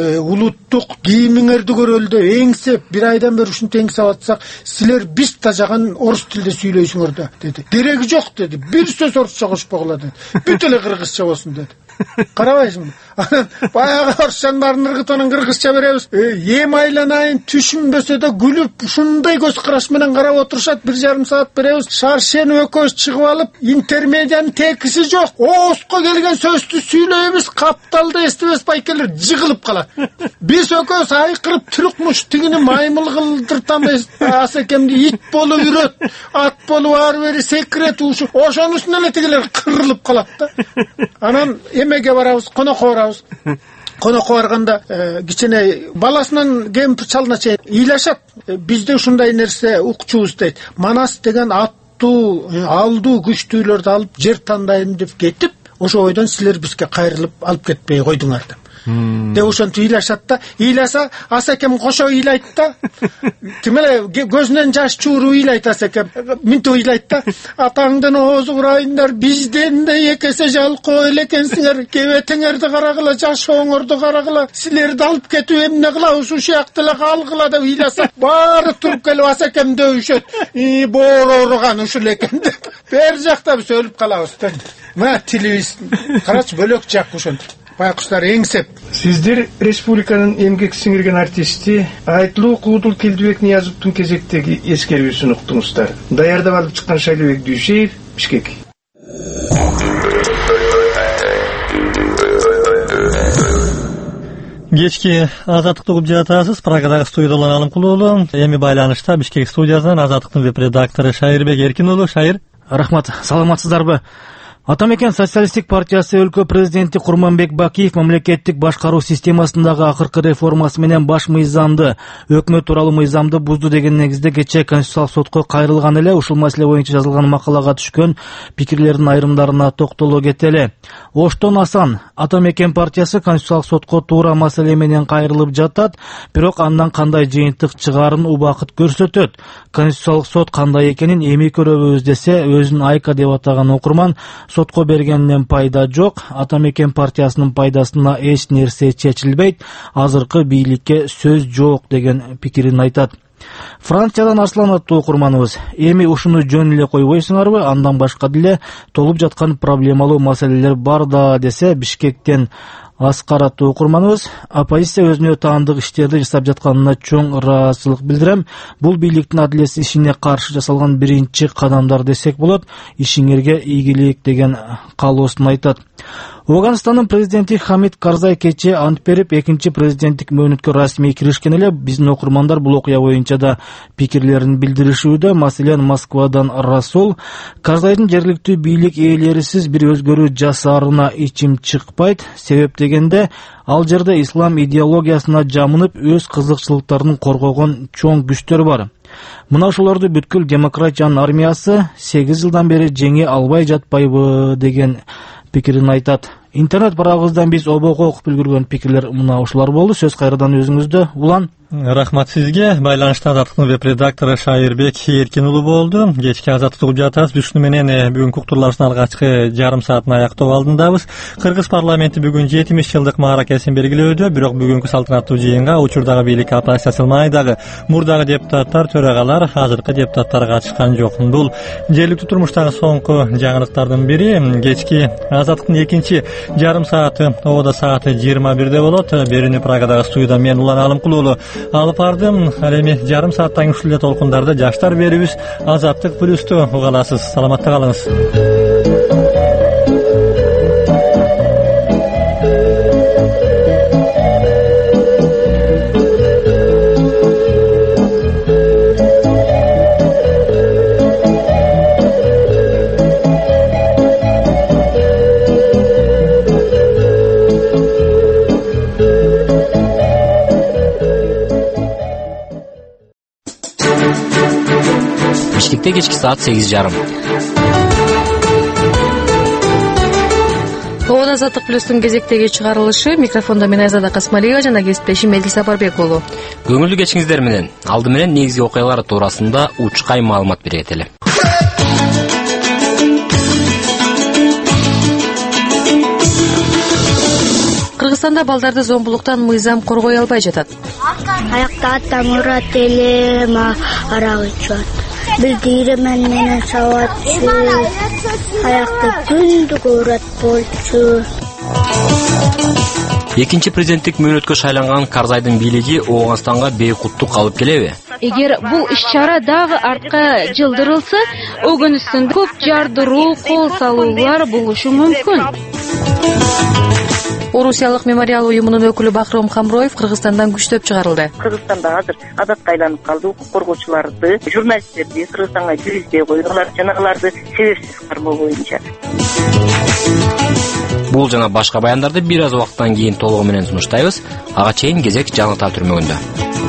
улуттук кийимиңерди көрөлү деп эңсеп, бир айдан бери ушинтип эңсеп атсак, силер биз тажаган орус тилде сүйлөйсүңөр да деди. Кереги жок деди. Бир сөз орусча кошпогула деди. Бүт эле кыргызча болсун деди. Карабайсыңбы? Анан баягы орусчанын баарын ыргытып кыргызча беребиз. Эм айланайын түшүнбөсө да күлүп, ушундай көз караш менен карап отурушат. Бир жарым саат беребиз. Шаршенов экөөбүз чыгып алып, интермедианын текиси жок. Оозго келген сөздү сүйлөйбүз. Капталда Эстебес байкелер жыгылып калат. Биз экөөбүз айкырып түрүкмүш, тигини маймыл кылдыртамыз. Асекемди ит болуп үрөт, ат болуп ары бери секирет, ушу. Ошонусун эле тигилер кырылып калат да. Анан эмеге барабыз, конокко барабыз. Конокко барганда кичине баласынан кемпир чалына чейин ыйлашат. Бизде ушундай нерсе укчубуз дейт. Манас деген аттуу, алдуу күчтүүлөрдү алып жер тандайм деп кетип, ошо бойдон силер бизге кайрылып алып кетпей койдуңар деп. Де ошентип ыйлашат да, ыйласа Асекем кошо ыйлайт да. Тим эле көзүнөн жаш чууруу ыйлайт Асекем. Минтип ыйлайт да. Атаңдын оозу урайындар, бизден да эки эсе жалкоо эле экенсиңер. Кебетиңерди карагыла, жашооңорду карагыла, силерди алып кетип эмне кылабыз, ушул сыяктуу эле калгыла деп ыйласа, баары туруп келип Асекем дөөшөт. И боору ооруган ушул экен деп. Бер жакта биз өлүп калабыз да. Мына тилибиз карачы бөлөк жак ошентип. Байкуштар эңсеп. Сиздер республиканын эмгек сиңирген артисти Айтылуу Куудул Келдибек Ниязовдун кезектеги эскерүүсүн уктуңуздар. Даярдап алып чыккан Шайлообек Дүйшеев, Бишкек. Кечки Азаттыкты угуп жатасыз. Прагадагы студиядан Алымкул уулу. Эми байланышта Бишкек студиясынан Азаттыктын веб-редактору Шайырбек Эркин уулу. Шайыр. Рахмат. Саламатсыздарбы? Атамекен социалисттик партиясы өлкө президенти Курманбек Бакиев мамлекеттик башкаруу системасындагы акыркы реформасы менен баш мыйзамды, өкмөт тууралуу мыйзамды бузду деген негизде кечээ Конституциялык сотко кайрылган эле. Ушул маселе боюнча жазылган макалага түшкөн пикирлердин айрымдарына токтоло кетели. Оштон Асан, Атамекен партиясы Конституциялык сотко туура маселе менен кайрылып жатат, бирок андан кандай жыйынтык чыгаарын убакыт көрсөтөт. Конституциялык сот кандай экенин эми көрөбүз десе, өзүн Айка деп атаган окурман сотко бергенинен пайда жок, Атамекен партиясынын пайдасына эч нерсе чечилбейт, азыркы бийликке сөз жок деген пикирин айтат. Франциядан Арслан аттуу окурманыбыз, эми ушуну жөн эле койбойсуңарбы, андан башка деле толуп жаткан проблемалуу маселелер бар да десе, Бишкектен Аскар аттуу окурманыбыз, оппозиция өзүнө таандык иштерди жасап жатканына чоң ыраазычылык билдирем. Бул бийликтин адилетсиз ишине каршы жасалган биринчи кадамдар десек болот. Ишиңерге ийгилик деген каалоосун айтат. Ауганстандын президенти Хамид Карзай кечээ ант берип, экинчи президенттик мөөнөткө расмий киришкен эле. Биздин окурмандар бул окуя боюнча да пикирлерин билдиришүүдө. Маселен, Москвадан Расул: Карзайдын жергиликтүү бийлик ээлерисиз бир өзгөрүү жасаарына ичим чыкпайт. Себеп дегенде, ал жерде ислам идеологиясына жамынып, өз кызыкчылыктарын коргогон чоң күчтөр бар. Мына ошолорду бүткүл демократиянын армиясы сегиз жылдан бери жеңе албай жатпайбы деген пикирин айтат. Интернет барагыбыздан биз обого окуп үлгүргөн пикирлер мына ушулар болду. Сөз кайрадан өзүңүздө. Улан. Рахмат сизге. Байланышта Азаттыктын веб-редактору Шайырбек Эркин уулу болду. Кечки Азаттыкты угуп жатабыз. Бүшүнү менен бүгүнкү уктурларыбыздын алгачкы жарым саатын аяктоо алдындабыз. Кыргыз парламенти бүгүн жетимиш жылдык мааракесин белгилөөдө, бирок бүгүнкү салтанаттуу жыйынга учурдагы бийлик оппозиция сылмай дагы мурдагы депутаттар, төрагалар, азыркы депутаттар катышкан жок. Бул жергиликтүү турмуштагы соңку жаңылыктардын бири. Кечки Азаттыктын экинчи жарым сааты ободо сааты жыйырма бирде болот. Берүүнү Прагадагы студияда мен Улан Алымкулуулу алып бардым. Ал эми жарым сааттан кийин ушул эле толкундарда жаштар берүүбүз Азаттык плюсту уга аласыз. Саламатта калыңыз. Бишкекте кечки саат сегиз жарым. Ободо Азаттык плюстун кезектеги чыгарылышы. Микрофондо мен Айзада Касмалиева жана кесиптешим Элдис Сапарбек уулу. Көңүлдүү кечиңиздер менен. Алды менен негизги окуялар туурасында учкай маалымат берет эле. Кыргызстанда балдарды зомбулуктан мыйзам коргой албай жатат. Аякта атам урат эле, арак ичет. Билдири менен сабатчы, аякты күндүк урат болчу. Экинчи президенттик мөөнөткө шайланган Карзайдын бийлиги Ооганстанга бейкуттук алып келеби? Эгер бул иш-чара дагы артка жылдырылса, Ооганстанда көп жардыруу, кол салуулар болушу мүмкүн. Орусиялык мемориал уюмунун өкүлү Бакром Хамроев Кыргызстандан күчтөп чыгарылды. Кыргызстанда азыр адатка айланып калды. Укук коргоочуларды, журналисттерди Кыргызстанга киргизбей койгондар жана аларды себепсиз кармоо боюнча. Бул жана башка баяндарды бир аз убакыттан кийин толугу менен сунуштайбыз. Ага чейин кезек Жаңылтаа түрмөгүндө.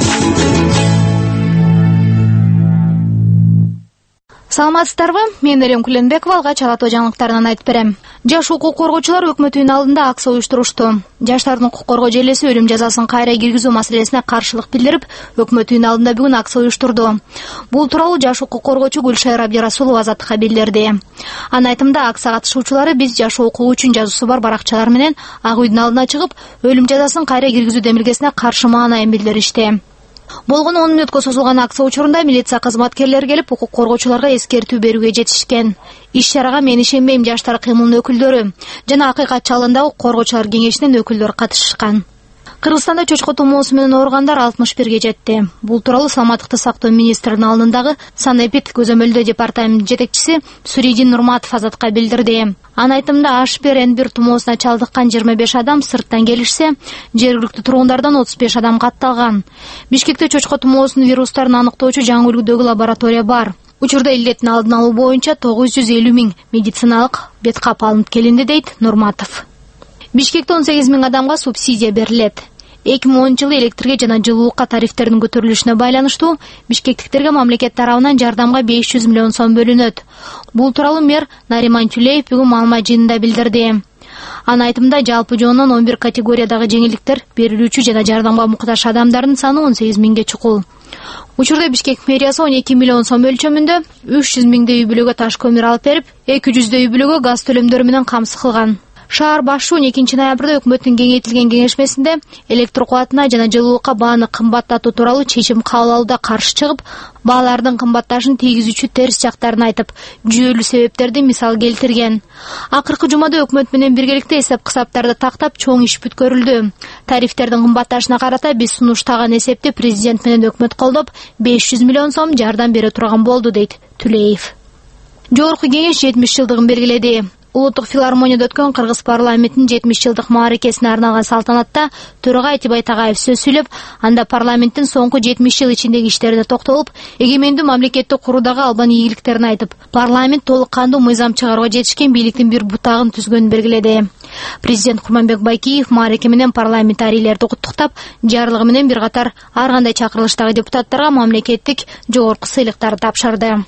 Саламатсыздарбы? Мен Эрем Куленбекова алгач алатоо жаңылыктарынан айтып берем. Жаш укук коргоочулар өкмөт үйүнүн алдында акция уюштурушту. Жаштардын укук коргоо желеси өлүм жазасын кайра киргизүү маселесине каршылык билдирип, өкмөт үйүнүн алдында бүгүн акция уюштурду. Бул тууралуу жаш укук коргоочу Гүлшайыр Абдирасулова Азаттыкка билдирди. Анын айтымында акция катышуучулары биз жаш окуу үчүн жазуусу бар баракчалар менен Ак үйдүн алдына чыгып, өлүм жазасын кайра киргизүү демилгесине каршы маанайын билдиришти. Болгону он мүнөткө созулган акция учурунда милиция кызматкерлери келип, укук коргоочуларга эскертүү берүүгө жетишкен. Иш-чарага Мен ишенбейм жаштар кыймылынын өкүлдөрү жана Акыйкатчы алындагы коргоочулар кеңешинин өкүлдөрү катышышкан. Кыргызстанда чочко тумоосу менен ооругандар алтымыш бирге жетти. Бул тууралуу Саламаттыкты сактоо министринин алдындагы санэпид көзөмөлдөө департамент жетекчиси Сүридин Нурматов Азатка билдирди. Анын айтымында H bir N bir тумоосуна чалдыккан жыйырма беш адам сырттан келишсе, жергиликтүү тургундардан отуз беш адам катталган. Бишкекте чочко тумоосунун вирустарын аныктоочу жаңы үлгүдөгү лаборатория бар. Учурда илдеттин алдын алуу боюнча тогуз жүз элүү миң медициналык бет кап алынып келинди, дейт Нурматов. Бишкекте он сегиз миң адамга субсидия берилет. эки миң онунчу жылы электрге жана жылуукка тарифтердин көтөрүлүшүнө байланыштуу бишкектиктерге мамлекет тарабынан жардамга беш жүз миллион сом бөлүнөт. Бул тууралуу мэр Нариман Тюлеев бүгүн маалымат жыйынында билдирди. Анын айтымында жалпы жонунан он бир категориядагы жеңилдиктер берилүүчү жана жардамга муктаж адамдардын саны он сегиз миңге чукул. Учурда Бишкек мэриясы он эки миллион сом өлчөмүндө үч жүз миңдей үй бүлөгө таш көмүр алып берип, эки жүздөй үй бүлөгө газ төлөмдөрү менен камсыз кылган. Шаар башы он экинчи ноябрда өкмөттүн кеңейтилген кеңешмесинде электр кубатына жана жылуукка бааны кымбаттатуу тууралуу чечим кабыл алууда каршы чыгып, баалардын кымбатташын тийгизүүчү терс жактарын айтып, жүйөлүү себептерди мисал келтирген. Акыркы жумада өкмөт менен биргеликте эсеп-кысаптарды тактап чоң иш бүткөрүлдү. Тарифтердин кымбатташына карата биз сунуштаган эсепти президент менен өкмөт колдоп, беш жүз миллион сом жардам бере турган болду, дейт Түлеев. Жогорку кеңеш жетимиш жылдыгын белгиледи. Улуттук филармонияда өткөн Кыргыз парламентинин жетимиш жылдык мааракесине арналган салтанатта төрага Айтибай Тагаев сөз сүйлөп, анда парламенттин соңку жетимиш жыл ичиндеги иштерине токтолуп, эгемендүү мамлекетти куруудагы албан ийгиликтерин айтып, парламент толук кандуу мыйзам чыгарууга жетишкен бийликтин бир бутагын түзгөнүн белгиледи. Президент Курманбек Байкиев маараке менен парламентарийлерди куттуктап, жарлыгы менен бир катар ар кандай чакырылыштагы депутаттарга мамлекеттик жогорку сыйлыктарды тапшырды.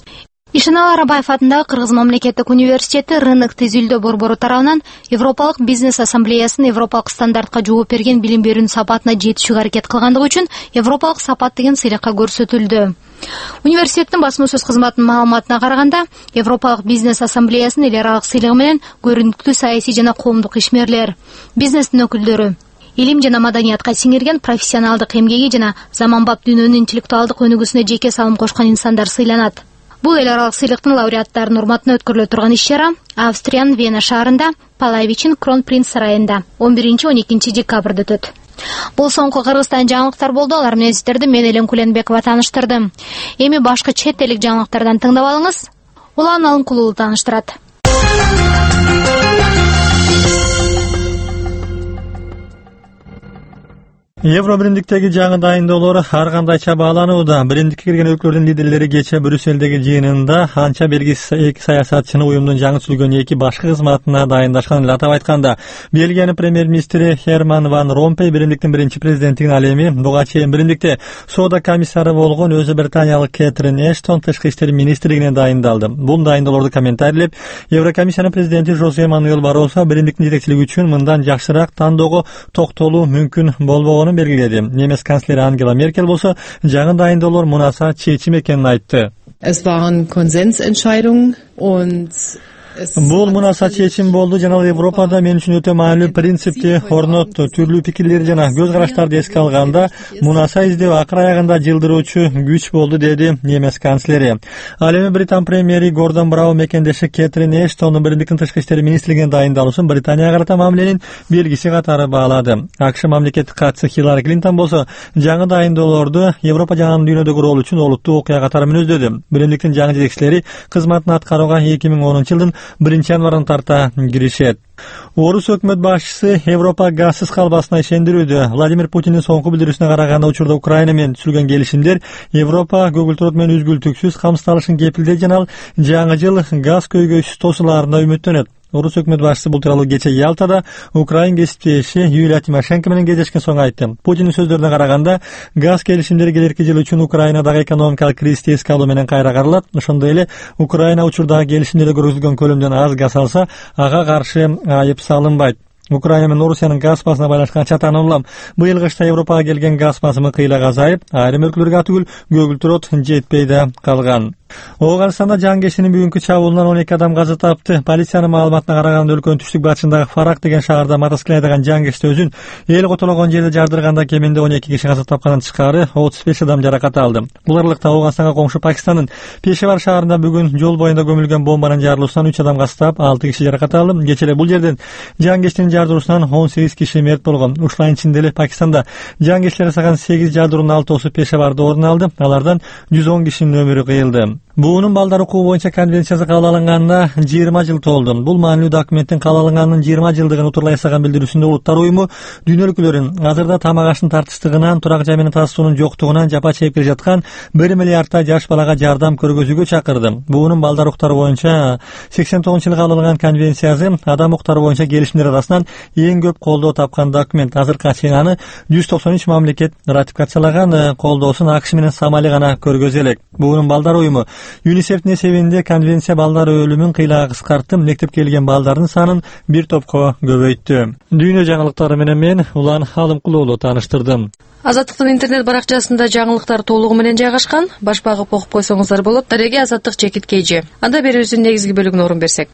Ишенал Арабаев атындагы Кыргыз мамлекеттик университети рынок түзүлдө борбору тарабынан Европалык бизнес ассамблеясынын европалык стандартка жооп берген билим берүүнүн сапатына жетишүүгө аракет кылгандыгы үчүн европалык сапат деген сыйлыкка көрсөтүлдү. Университеттин басма сөз кызматынын маалыматына караганда, Европалык бизнес ассамблеясынын эл аралык сыйлыгы менен көрүнүктүү саясий жана коомдук ишмерлер, бизнестин өкүлдөрү, илим жана маданиятка сиңирген профессионалдык эмгеги жана заманбап дүйнөнүн интеллектуалдык өнүгүүсүнө жеке салым кошкон инсандар сыйланат. Бул эл аралык сыйлыктын лауреаттарынын урматына өткөрүлө турган иш-чара Австриянын Вена шаарында Палавичин Кронпринц сарайында он биринчи он экинчи декабрда өтөт. Бул соңку Кыргызстан жаңылыктар болду. Алар менен сиздерди мен Элен Куленбекова тааныштырдым. Эми башка чет элик жаңылыктардан тыңдап алыңыз. Улан Алымкулуу тааныштырат. Евро биримдиктеги жаңы дайындоолор ар кандайча бааланууда. Биримдикке кирген өлкөлөрдүн лидерлери кече Брюссельдеги жыйынында анча белгисиз эки саясатчыны уюмдун жаңы түзүлгөн эки башкы кызматына дайындашкан эле. Атап айтканда, Бельгиянын премьер-министри Херман ван Ромпей биримдиктин биринчи президентигин ал эми буга чейин биримдикте соода комиссары болгон өзү британиялык Кэтрин Эштон тышкы иштер министрлигине дайындалды. Бул дайындоолорду комментарийлеп, Еврокомиссиянын президенти Жозе Мануэль Баррозо биримдиктин жетекчилиги үчүн мындан жакшыраак тандоого токтолуу мүмкүн болбогонун белгиледи. Немес канцлери Ангела Меркель болсо жаңы дайындоолор мунаса чечим экенин айтты. Es waren Konsensentscheidungen und Бул мунаса чечим болду жана Европада мен үчүн өтө маанилүү принципти орнотту. Түрлүү пикирлер жана көз караштарды эске алганда мунаса издөө акыр аягында жылдыруучу күч болду, деди немес канцлери. Ал эми Британ премьери Гордон Браун мекендеши Кэтрин Эштондун биримдиктин тышкы иштер министрлигине дайындалуусун Британияга карата мамиленин белгиси катары баалады. АКШ мамлекеттик катчысы Хиллари Клинтон болсо жаңы дайындоолорду Европа жана дүйнөдөгү ролу үчүн олуттуу окуя катары мүнөздөдү. Биримдиктин жаңы жетекчилери кызматын аткарууга эки миң онунчу жылдын биринчи январдан тарта киришет. Орус өкмөт башчысы Европа газсыз калбасына ишендирүүдө. Владимир Путиндин соңку билдирүүсүнө караганда, учурда Украина менен түзүлгөн келишимдер Европа көгүлтүрөт менен үзгүлтүксүз камсыздалышын кепилдейт жана ал жаңы жыл газ көйгөйсүз тосулаарына үмүттөнөт. Орус өкмөт башчысы бул тууралуу кече Ялтада Украин кесиптеши Юлия Тимошенко менен кездешкен соң айтты. Путиндин сөздөрүнө караганда, газ келишимдери келерки жыл үчүн Украинадагы экономикалык кризисти эске алуу менен кайра каралат. Ошондой эле Украина учурдагы келишимдерде көрсөтүлгөн көлөмдөн аз газ алса, ага каршы айып салынбайт. Украина менен Орусиянын газ басына байланышкан чатан улам быйыл кышта Европага келген газ басымы кыйла азайып, айрым өлкөлөргө атүгүл көгүлтүрөт жетпей да калган. Ооганстанда жангешинин бүгүнкү чабуулунан он эки адам каза тапты. Полициянын маалыматына караганда, өлкөнүн түштүк батышындагы Фарак деген шаарда мотоцикл айдаган жангешти өзүн эл котологон жерде жардырганда кеминде он эки киши каза тапкандан тышкары отуз беш адам жаракат алды. Бул аралыкта Ооганстанга коңшу Пакистандын Пешавар шаарында бүгүн жол боюнда көмүлгөн бомбанын жарылуусунан үч адам каза тап, алты киши жаракат алды. Кечээ эле бул жерден жангештин жардыруусунан он сегиз киши мерт болгон. Ушулайын ичинде эле Пакистанда жангештер жасаган сегиз жардыруунун алтоосу Пешаварда орун алды. Алардан жүз он кишинин өмүрү кыйылды. Буунун балдар укугу боюнча конвенциясы кабыл алынганына жыйырма жыл толду. Бул маанилүү документтин кабыл алынганынын жыйырма жылдыгын утурлай жасаган билдирүүсүндө Улуттар уюму дүйнө өлкөлөрүн азырда тамак аштын тартычтыгынан, турак жай менен таза суунун жоктугунан жапа чегип келе жаткан бир миллиардтай жаш балага жардам көргөзүүгө чакырды. Буунун балдар укуктары боюнча сексен тогузунчу жылы кабыл алынган конвенциясы адам укуктары боюнча келишимдер арасынан эң көп колдоо тапкан документ. Азыркыга чейин аны жүз токсон үч мамлекет ратификациялаган, колдоосун АКШ менен Сомали гана көргөзө элек. Буунун балдар уюму ЮНИСЕФтин эсебинде конвенция балдар өлүмүн кыйлагы кыскартып, мектепке келген балдардын санын бир топко көбөйттү. Дүйнө жаңылыктары менен мен Улан Алымкулуу тааныштырдым. Азаттыктын интернет баракчасында жаңылыктар толугу менен жайгашкан. Баш багып окуп койсоңуздар болот. Дареге Азаттык Чекит Кейжи. Анда берүүбүздүн негизги бөлүгүнө орун берсек.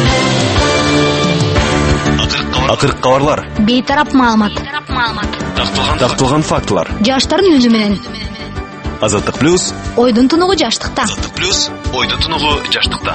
Акыркы кабарлар. Бейтарап маалымат. Такталган фактылар. Жаштардын үнү менен. Азаттык плюс. Ойдун тунугу жаштыкта. Азаттык плюс. Ойдун тунугу жаштыкта.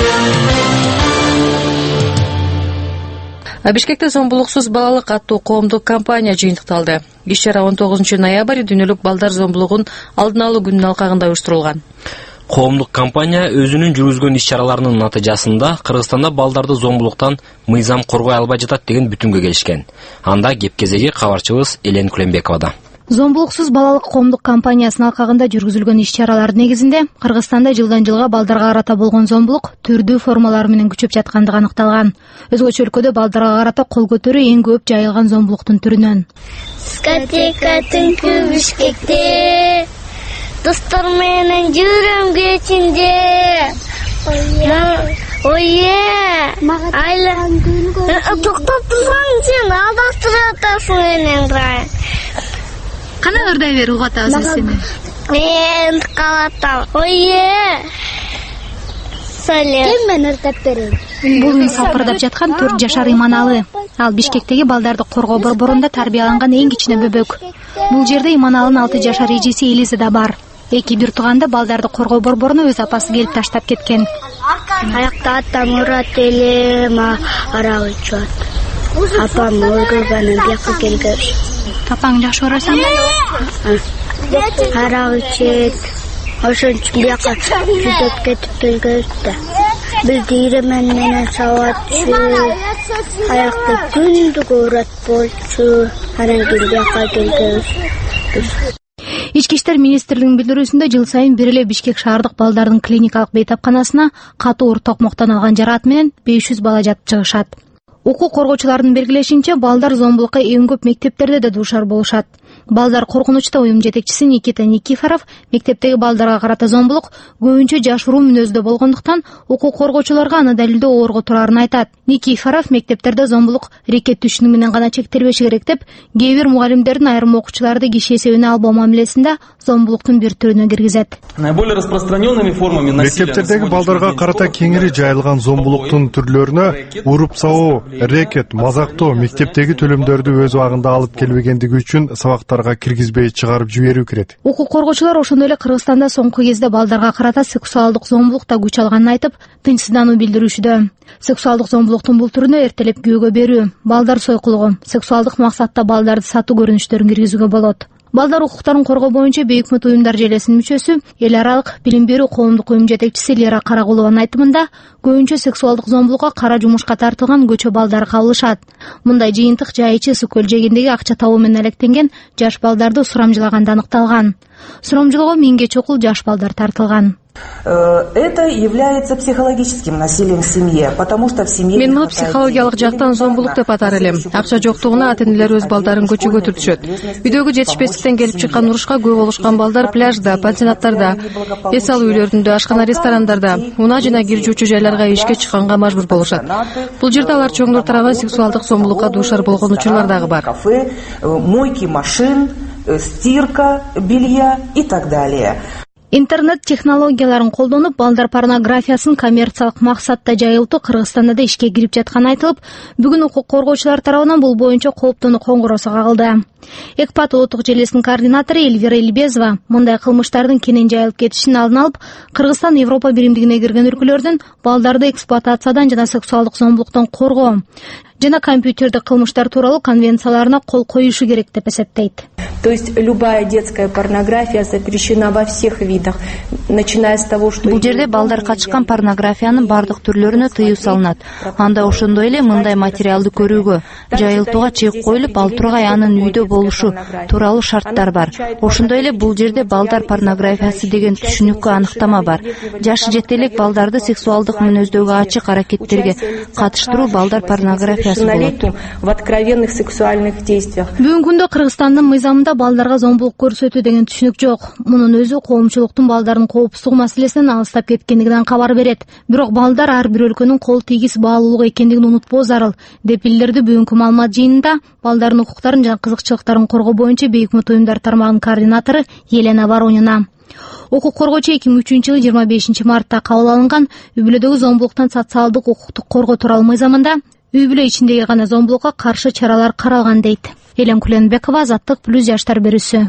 Бишкекте зомбулуксуз балалык аттуу коомдук кампания жыйынтыкталды. Иш-чара он тогузунчу ноябрь дүйнөлүк балдар зомбулугун алдын алуу күнүнүн алкагында уюштурулган. Коомдук компания өзүнүн жүргүзгөн иш-чараларынын натыйжасында Кыргызстанда балдарды зомбулуктан мыйзам коргой албай жатат деген бүтүнгө келишкен. Анда кеп кезеги кабарчыбыз Элен Куленбековада. Зомбулуксуз балалык коомдук кампаниясынын алкагында жүргүзүлгөн иш-чаралар негизинде Кыргызстанда жылдан жылга балдарга карата болгон зомбулук түрдүү формалары менен күчөп жаткандыгы аныкталган. Өзгөчө өлкөдө балдарга карата кол көтөрүү эң көп жайылган зомбулуктун түрүнөн. Дискотека түнкү Бишкекте, достор менен жүрөм кечинде, Айла. Токтоп турсаң, сен адастырып атасың менен брай. Кана ырдай бер угат азыр сени. Мен калатам. Ое. Кем мен ырдап берем? Бул сапырдап жаткан төрт жашар Иманалы. Ал Бишкектеги балдарды коргоо борборунда тарбияланган эң кичине бөбөк. Бул жерде Иманалынын алты жашар эжеси Элиза да бар. Эки бир тууганды балдарды коргоо борборуна өз апасы келип таштап кеткен. Аякта атам урат элем, арак ичет. Апам өлгөргөнүн бияка келген. Апаң жакшы урасың? Арак ичет. Ошон үчүн бияка жүзөп кетип келген да. Бизди иремен менен сабатчу, аякты күндү урат болчу, анан кийин бияка келген. Ички иштер министрлигинин билдирүүсүндө жыл сайын бир эле Бишкек шаардык балдардын клиникалык бейтапканасына катуу оор токмоктон алган жараат менен беш жүз бала жатып чыгышат. Укук коргоочулардын белгилешинче, балдар зомбулукка эң көп мектептерде да дуушар болушат. Балдар коркунучта уюм жетекчиси Никита Никифоров мектептеги балдарга карата зомбулук көбүнчө жашыруу мүнөздө болгондуктан укук коргоочуларга аны далилдөө оорго турарын айтат. Никифоров мектептерде зомбулук рекет түшүнүү менен гана чектелбеши керек деп, кээ бир мугалимдердин айрым окуучуларды киши эсебине албоо мамилесинде зомбулуктун бир түрүнө киргизет. Мектептердеги балдарга карата кеңири жайылган зомбулуктун түрлөрүнө уруп сабоо, рекет, мазактоо, мектептеги төлөмдөрдү өз убагында алып келбегендиги үчүн сабактарга киргизбей чыгарып жиберүү кирет. Укук коргоочулар ошондой эле Кыргызстанда соңку кезде балдарга карата сексуалдык зомбулукта күч алганын айтып, тынчсыздануу билдирүүчүдө. Сексуалдык зомбулуктун бул түрүнө эртелеп күйөөгө берүү, балдар сойкулугу, сексуалдык максатта балдарды сатуу көрүнүштөрүн киргизүүгө болот. Балдар укуктарын коргоо боюнча Бейик Мут уюмдар желесинин мүчөсү, эл аралык билим берүү коомдук уюм жетекчиси Лера Карагулованын айтымында, көбүнчө сексуалдык зомбулукка кара жумушка тартылган көчө балдар кабылышат. Мындай жыйынтык жайчы суу көл жээгиндеги акча табуу менен алектенген жаш балдарды сурамжылаганда аныкталган. Сурамжылоого миңге чокул жаш балдар тартылган. Это является психологическим насилием в семье, потому что в семье... Мен муну психологиялык жактан зомбулук деп атар элем. Акча жоктугуна ата энелер өз балдарын көчөгө түртүшөт. Үйдөгү жетишпестиктен келип чыккан урушка күбө болушкан балдар пляжда, пансионаттарда, эс алуу үйлөрүндө, ашкана, ресторандарда, унаа жана киржүүчү жайларга ишке чыкканга мажбур болушат. Бул жерде алар чоңдор тарабынан сексуалдык зомбулукка дуушар болгон учурлар дагы бар. Кафе, мойки машин, стирка белья и так далее. Интернет технологияларын колдонуп, балдар порнографиясын коммерциялык максатта жайылтуу Кыргызстанда да ишке кирип жатканы айтылып, бүгүн укук коргоочулар тарабынан бул боюнча кооптонуу коңгуроосу кагылды. Экпат улуттук желесинин координатору Эльвира Эльбезова мындай кылмыштардын кенен жайылып кетишин алдын алып, Кыргызстан Европа биримдигине кирген өлкөлөрдүн балдарды эксплуатациядан жана сексуалдык зомбулуктан коргоо жана компьютердик кылмыштар тууралуу конвенцияларына кол коюшу керек деп эсептейт. То есть любая детская порнография запрещена во всех видах, начиная с того, что... Бул жерде балдар катышкан порнографиянын бардык түрлөрүнө тыюу салынат. Анда ошондой эле мындай материалды көрүүгө, жайылтууга чек коюлуп, ал тургай анын үйдө болушу тууралуу шарттар бар. Ошондой эле бул жерде балдар порнографиясы деген түшүнүккө аныктама бар. Жаш жете элек балдарды сексуалдык мүнөздөгү ачык аракеттерге катыштыруу балдар порнографиясы болот. В откровенных сексуальных действиях. Бүгүнкү күндө Кыргызстандын мыйзамында балдарга зомбулук көрсөтүү деген түшүнүк жок. Мунун өзү коомчулуктун балдардын коопсуздугу маселесинен алыстап кеткендигинен кабар берет. Бирок балдар ар бир өлкөнүн кол тийгиз баалуулугу экендигин унутпоо зарыл деп билдирди бүгүнкү маалымат жыйынында балдардын укуктарын жана кызыкчылыктарын коргоо боюнча Бейик Мут уюмдар тармагынын координатору Елена Воронина. Укук коргоочу эки миң үчүнчү жылы жыйырма бешинчи мартта кабыл алынган үй бүлөдөгү зомбулуктан социалдык укуктук коргоо тууралуу мыйзамында үй бүлө ичиндеги гана зомбулукка каршы чаралар каралган дейт. Элен Куленбекова, Азаттык плюс жаштар берүүсү.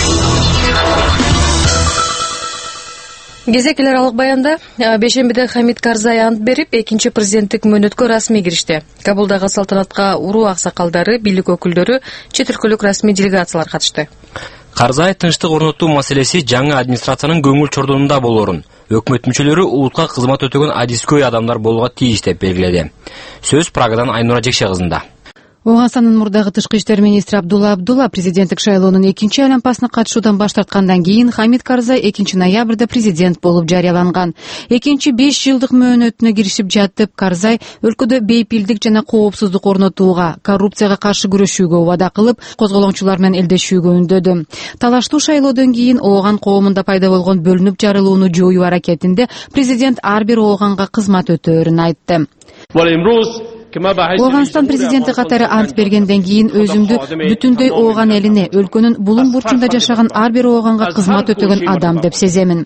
Кезекелер аралык баянда бейшембиде Хамид Карзай ант берип, экинчи президенттик мөөнөткө расмий киришти. Кабулдагы салтанатка уруу аксакалдары, бийлик өкүлдөрү, чет өлкөлүк расмий делегациялар катышты. Карзай тынчтык орнотуу маселеси жаңы администрациянын көңүл чордуунда болоорун, өкмөт мүчөлөрү улутка кызмат өтөгөн адискөй адамдар болууга тийиш деп белгиледи. Сөз Прагадан Айнура Жекше кызында. Оңасанын мурдагы тышкы иштер министри Абдулла Абдулла президенттик шайлоонун экинчи айланпасына катышуудан баш тарткандан кийин Хамид Карзай экинчи ноябрда президент болуп жарыяланган. Экинчи беш жылдык мөөнөтүнө киришип жатып, Карзай өлкөдө бейпилдик жана коопсуздук орнотууга, коррупцияга каршы күрөшүүгө убада кылып, козголоңчулар менен элдешүүгө үндөдү. Талаштуу шайлоодон кийин Ооган коомунда пайда болгон бөлүнүп жарылууну жоюу аракетинде президент ар бир Ооганга кызмат өтөөрүн айтты. Ооганстан президенти катары ант бергенден кийин өзүмдү бүтүндөй ооган элине, өлкөнүн булуң бурчунда жашаган ар бир ооганга кызмат өтөгөн адам деп сеземин.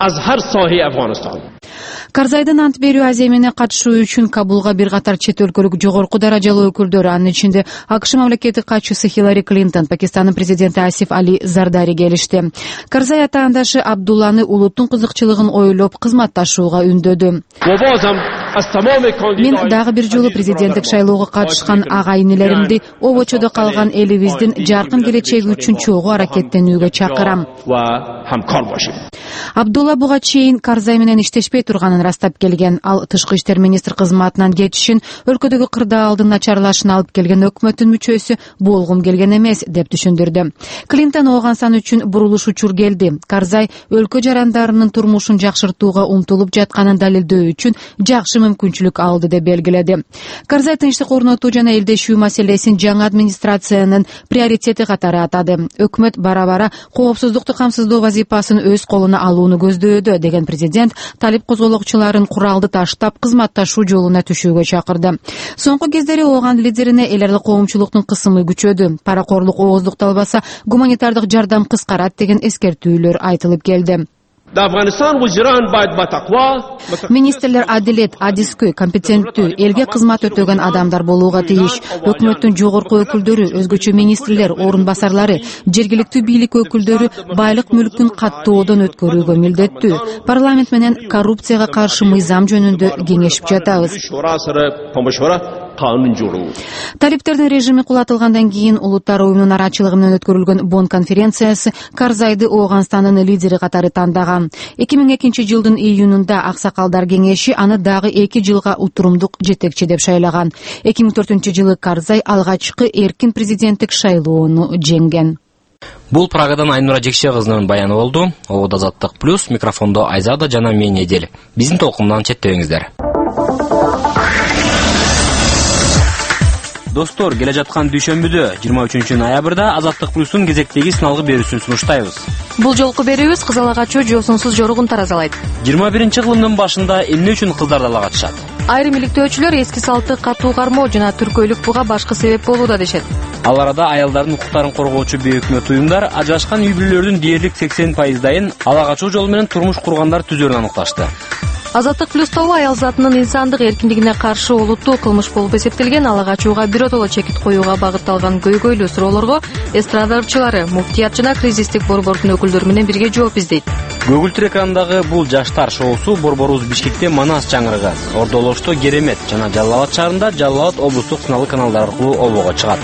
Карзайдын ант берүү аземине катышуу үчүн Кабулга бир катар чет өлкөлүк жогорку даражалуу өкүлдөр, анын ичинде АКШ мамлекеттик катчысы Хиллари Клинтон, Пакистандын президенти Асиф Али Зардари келишти. Карзай атаандашы Абдулланы улуттун кызыкчылыгын ойлоп кызматташууга үндөдү. Мен дагы бир жолу президенттик шайлоого катышкан ага-инилеримди обочодо калган элибиздин жаркын келечеги үчүн чогуу аракеттенүүгө чакырам. Абдулла буга чейин Карзай менен иштешпей турганын растап келген. Ал тышкы иштер министр кызматынан кетишин өлкөдөгү кырдаалдын начарлашына алып келген өкмөттүн мүчөсү болгум келген эмес деп түшүндүрдү. Клинтон Ооганстан үчүн бурулуш учур келди. Карзай өлкө жарандарынын турмушун жакшыртууга умтулуп жатканын далилдөө үчүн жакшы мүмкүнчүлүк алды деп белгиледи. Карзай тынчтык орнотуу жана элдешүү маселесин жаңы администрациянын приоритети катары атады. Өкмөт бара-бара коопсуздукту камсыздоо вазифасын өз колуна алууну көздөөдө деген президент талип козголокчуларын куралды таштап кызматташуу жолуна түшүүгө чакырды. Соңку кездери ооган лидерине эл аралык коомчулуктун кысымы күчөдү. Паракорлук ооздукталбаса гуманитардык жардам кыскарат деген эскертүүлөр айтылып келди. Министрлер адилет, адискөй, компетенттүү, элге кызмат өтөгөн адамдар болууга тийиш. Өкмөттүн жогорку өкүлдөрү, өзгөчө министрлер, орун басарлары, жергиликтүү бийлик өкүлдөрү байлык мүлкүн каттоодон өткөрүүгө милдеттүү. Парламент менен коррупцияга каршы мыйзам жөнүндө кеңешип жатабыз. Талиптердин режими кулатылгандан кийин улуттар уюмунун арачылыгы менен өткөрүлгөн Бонн конференциясы Карзайды Ооганстандын лидери катары тандаган. эки миң экинчи жылдын июнунда Аксакалдар кеңеши аны дагы эки жылга утурумдук жетекчи деп шайлаган. эки миң төртүнчү жылы Карзай алгачкы эркин президенттик шайлоону жеңген. Бул Прагадан Айнура Жекше кызынын баяны болду. Обода Азаттык плюс, микрофондо Айзада жана мен Эдел. Биздин толкундан четтебеңиздер. Достор, келе жаткан дүйшөмбүдө жыйырма үчүнчү ноябрда Азаттык плюстун кезектеги сыналгы берүүсүн сунуштайбыз. Бул жолку берүүбүз кызалагачуу жоосунсуз жоругун таразалайт. жыйырма биринчи кылымдын башында эмне үчүн кыздар дала катышат? Айрым иликтөөчүлөр эски салтты катуу кармоо жана түркөйлүк буга башкы себеп болууда дешет. Ал арада аялдардын укуктарын коргоочу бейөкмөт уюмдар ажырашкан үй бүлөлөрдүн дээрлик сексен пайыздайын ала качуу жолу менен турмуш кургандар түзөрүн аныкташты. Азаттык плюс тобу аял затынын инсандык эркиндигине каршы олуттуу кылмыш болуп эсептелген ала качууга биротоло чекит коюуга багытталган көйгөйлүү суроолорго эстрада ырчылары, муфтият жана кризистик борбордун өкүлдөрү менен бирге жооп издейт. Көгүлтүр экранындагы бул жаштар шоусу борборубуз Бишкекте Манас чаңырыгы, Ордолошто Керемет жана Жалал Абад шаарында Жалал Абад облустук сыналгы каналдары аркылуу обого чыгат.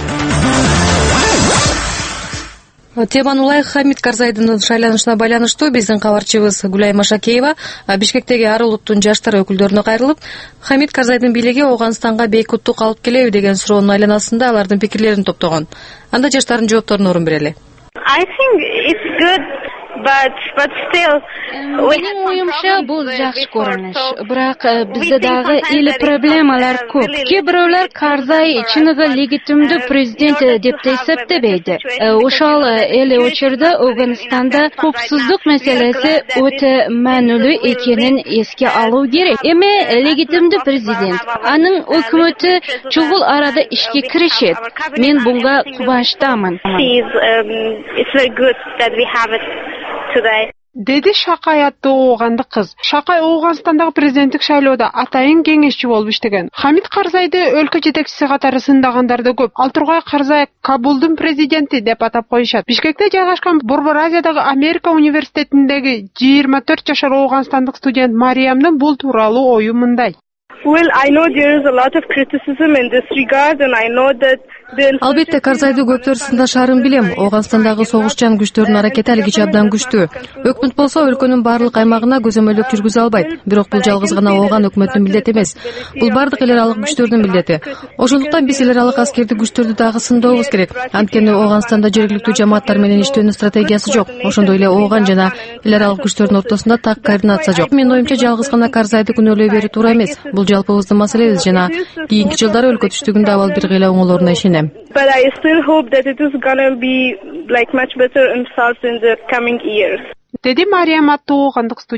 Теманы улай Хамид Карзайдын шайланышына байланыштуу биздин кабарчыбыз Гүлай Машакеева Бишкектеги ар улуттун жаштар өкүлдөрүнө кайрылып, Хамид Карзайдын бийлиги Ооганстанга бейкуттук алып келеби деген суроонун айланасында алардын пикирлерин топтогон. Анда жаштардын жоопторуна орун берели. I think it's good, but but still Менин оюмча бул жакшы көрүнүш. Бирок бизде дагы эле проблемалар көп. Кээ бирөөлөр Карзай чыныгы легитимдүү президент деп эсептебейди. Ошол эле учурда Ооганстанда коопсуздук маселеси өтө маанилүү экенин эске алуу керек. Эми легитимдүү президент, анын өкмөтү чогул арада ишке киришет. Мен буга кубанычтамын. It's very good that we have it today. Деди Шакай аттуу оогандык кыз. Шакай Ооганстандагы президенттик шайлоодо атайын кеңешчи болуп иштеген. Хамид Карзайды өлкө жетекчиси катары сындагандарды көп. Ал тургай Карзай Кабулдун президенти деп атап коюшат. Бишкекте жайгашкан Борбор Азиядагы Америка университетиндеги жыйырма төрт жашар ооганстандык студент Мариямдын бул тууралуу ою мындай. Well, I know there is a lot of criticism in this regard, and I know that Албетте Карзайды көптөр сындашарын билем. Ооганстандагы согушчан күчтөрдүн аракети алгыча абдан күчтүү. Өкмөт болсо өлкөнүн баардык аймагына көзөмөлдүк жүргүзө албайт. Бирок бул жалгыз гана ооган өкмөттүн милдети эмес. Бул баардык эл аралык күчтөрдүн милдети. Ошондуктан биз эл аралык аскердик күчтөрдү дагы сындообуз керек. Анткени Ооганстанда жергиликтүү жамааттар менен иштөөнүн стратегиясы жок. Ошондой эле ооган жана эл аралык күчтөрдүн ортосунда так координация жок. Менин оюмча жалгыз гана Карзайды күнөөлөй берүү туура эмес. Бул жалпыбыздын маселебиз жана кийинки жылдары өлкө түштүгүндө абал бир кыйла оңолоруна ишенем. But I still hope that it is gonna be like much better results in the coming years. Деди Мариям аттуу оогандык студент.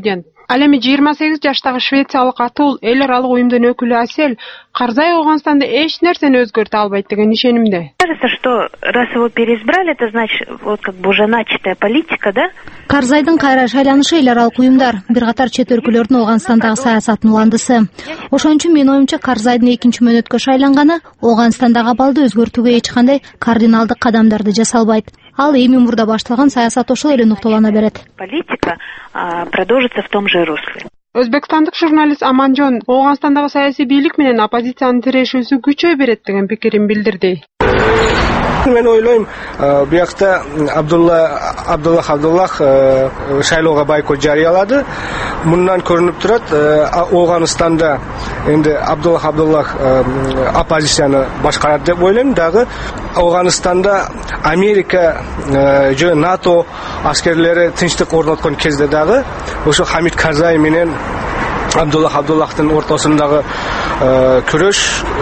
Ал эми жыйырма сегиз жаштагы швециялык атул эл аралык уюмдун өкүлү Асель Карзай Ооганстанда эч нерсени өзгөртө албайт деген ишенимде. Кажется, что раз его переизбрали, это значит вот как бы уже начатая политика, да? Карзайдын кайра шайланышы эл аралык уюмдар, бир катар чет өлкөлөрдүн Ооганстандагы саясатынын уландысы. Ошон үчүн менин оюмча Карзайдын экинчи мөөнөткө шайланганы Ооганстандагы абалды өзгөртүүгө эч кандай кардиналдык кадамдарды жасалбайт. Ал эми мурда башталган саясат ошол эле нукталана берет. Политика продолжится в том же русле. Өзбекстандык журналист Аманжон Ооганстандагы саясий бийлик менен оппозициянын тирешүүсү күчөй берет деген пикирин билдирди. Мен ойлойм, биякта Абдулла Абдуллах Абдуллах шайлоого бойкот жарыялады. Мындан көрүнүп турат, Ооганстанда энди Абдуллах Абдуллах оппозицияны башкарат деп ойлойм. Дагы Ооганстанда Америка же НАТО аскерлери тынчтык орноткон кезде дагы ошо Хамид Карзай менен Абдуллах Абдуллахтын ортосундагы күрөш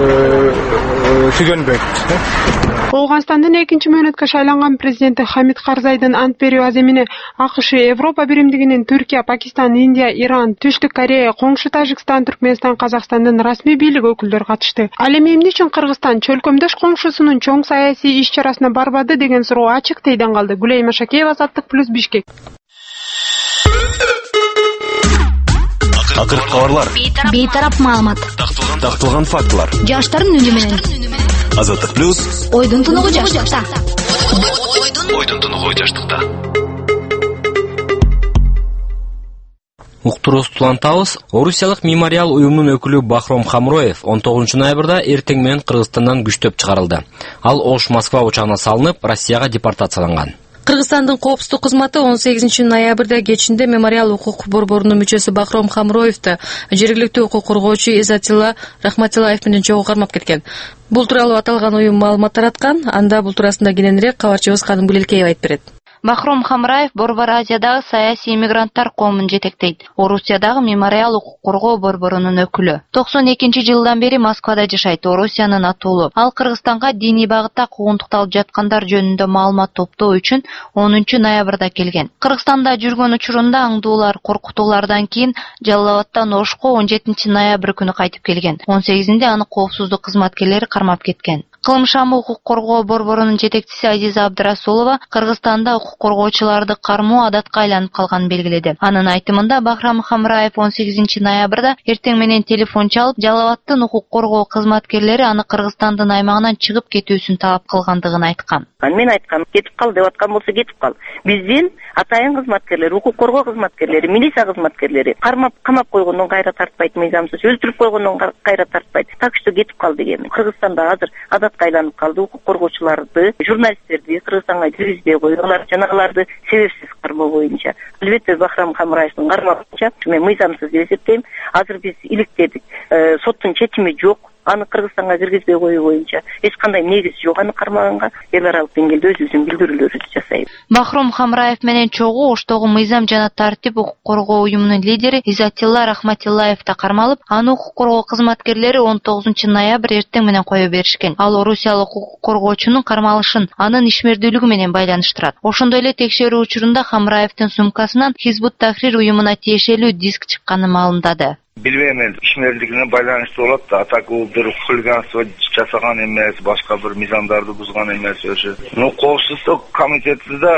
түгөнбөйт. Ооганстандын экинчи мөөнөткө шайланган президенти Хамид Карзайдын ант берүү аземине АКШ, Европа биримдигинин Түркия, Пакистан, Индия, Иран, Түштүк Корея, коңшу Тажикстан, Түркмөнстан, Казакстандын расмий бийлик өкүлдөрү катышты. Ал эми эмне үчүн Кыргызстан чөлкөмдөш коңшусунун чоң саясий иш-чарасына барбады деген суроо ачык тийден калды. Гүлей Машакеева, Азаттык плюс, Бишкек. Акыркы кабарлар. Бейтарап маалымат. Такталган фактылар. Жаштардын үнү менен. Азаттык плюс. Ойдун тунугу жаштыкта. Ойдун тунугу жаштыкта. Уктурубузду улантабыз. Орусиялык мемориал уюмунун өкүлү Бахром Хамроев он тогузунчу ноябрда эртең менен Кыргызстандан күчтөп чыгарылды. Ал Ош-Москва учагына салынып, Россияга депортацияланган. Кыргызстандын коопсуздук кызматы он сегизинчи ноябрда кечинде мемориал укук борборунун мүчөсү Бахром Хамроевди жергиликтүү укук коргоочу Изатилла Рахматиллаев менен чогуу кармап кеткен. Бул тууралуу аталган уюм маалымат тараткан. Анда бул туурасында кененирээк кабарчыбыз Кадым Гүлелкеева айтып берет. Бахром Хамраев Борбор Азиядагы саясий иммигранттар коомун жетектейт. Орусиядагы мемориал укук коргоо борборунун өкүлү. токсон экинчи жылдан бери Москвада жашайт. Орусиянын атуулу. Ал Кыргызстанга диний багытта куугунтукталып жаткандар жөнүндө маалымат топтоо үчүн онунчу ноябрда келген. Кыргызстанда жүргөн учурунда аңдуулар, коркутуулардан кийин Жалал Абадтан Ошко он жетинчи ноябрь күнү кайтып келген. он сегизинде аны коопсуздук кызматкерлери кармап кеткен. Кылмышамы укук коргоо борборунун жетекчиси Азиза Абдрасулова Кыргызстанда укук коргоочуларды кармоо адатка айланып калганын белгиледи. Анын айтымында Бахром Хамраев он сегизинчи ноябрда эртең менен телефон чалып, Жалал Абадтын укук коргоо кызматкерлери аны Кыргызстандын аймагынан чыгып кетүүсүн талап кылгандыгын айткан. Мен айткам, кетип кал деп аткан болсо кетип кал. Биздин атайын кызматкерлер, укук коргоо кызматкерлери, милиция кызматкерлери кармап камап койгондон кайра тартпайт, мыйзамсыз өлтүрүп койгондон кайра тартпайт. Так что кетип кал деген. Кыргызстанда азыр адатка айланып калды. Укук коргоочуларды, журналисттерди Кыргызстанга киргизбей койгондар, жанагыларды себепсиз кармоо боюнча. Албетте Бахром Хамраевдин кармоо боюнча мен мыйзамсыз деп эсептейм. Азыр биз иликтедик. Соттун чечими жок. Аны Кыргызстанга киргизбей коюу боюнча эч кандай негиз жок аны кармаганга. Эл аралык деңгээлде өзүбүздүн билдирүүлөрүбүздү жасайбыз. Бахром Хамраев менен чогуу Оштогу мыйзам жана тартип укук коргоо уюмунун лидери Изатилла Рахматиллаев да кармалып, аны укук коргоо кызматкерлери он тогузунчу ноябрь эртең менен кое беришкен. Ал орусиялык укук коргоочунун кармалышын анын ишмердүүлүгү менен байланыштырат. Ошондой эле текшерүү учурунда Хамраевдин сумкасынан Хизбут Тахрир уюмуна тиешелүү диск чыкканын маалымдады. Билбейм, ишмерлигине байланыштуу болот да, атак бир хулиганство жасаган эмес, башка бир мыйзамдарды бузган эмес өзү. Ну, коопсуздук комитетинде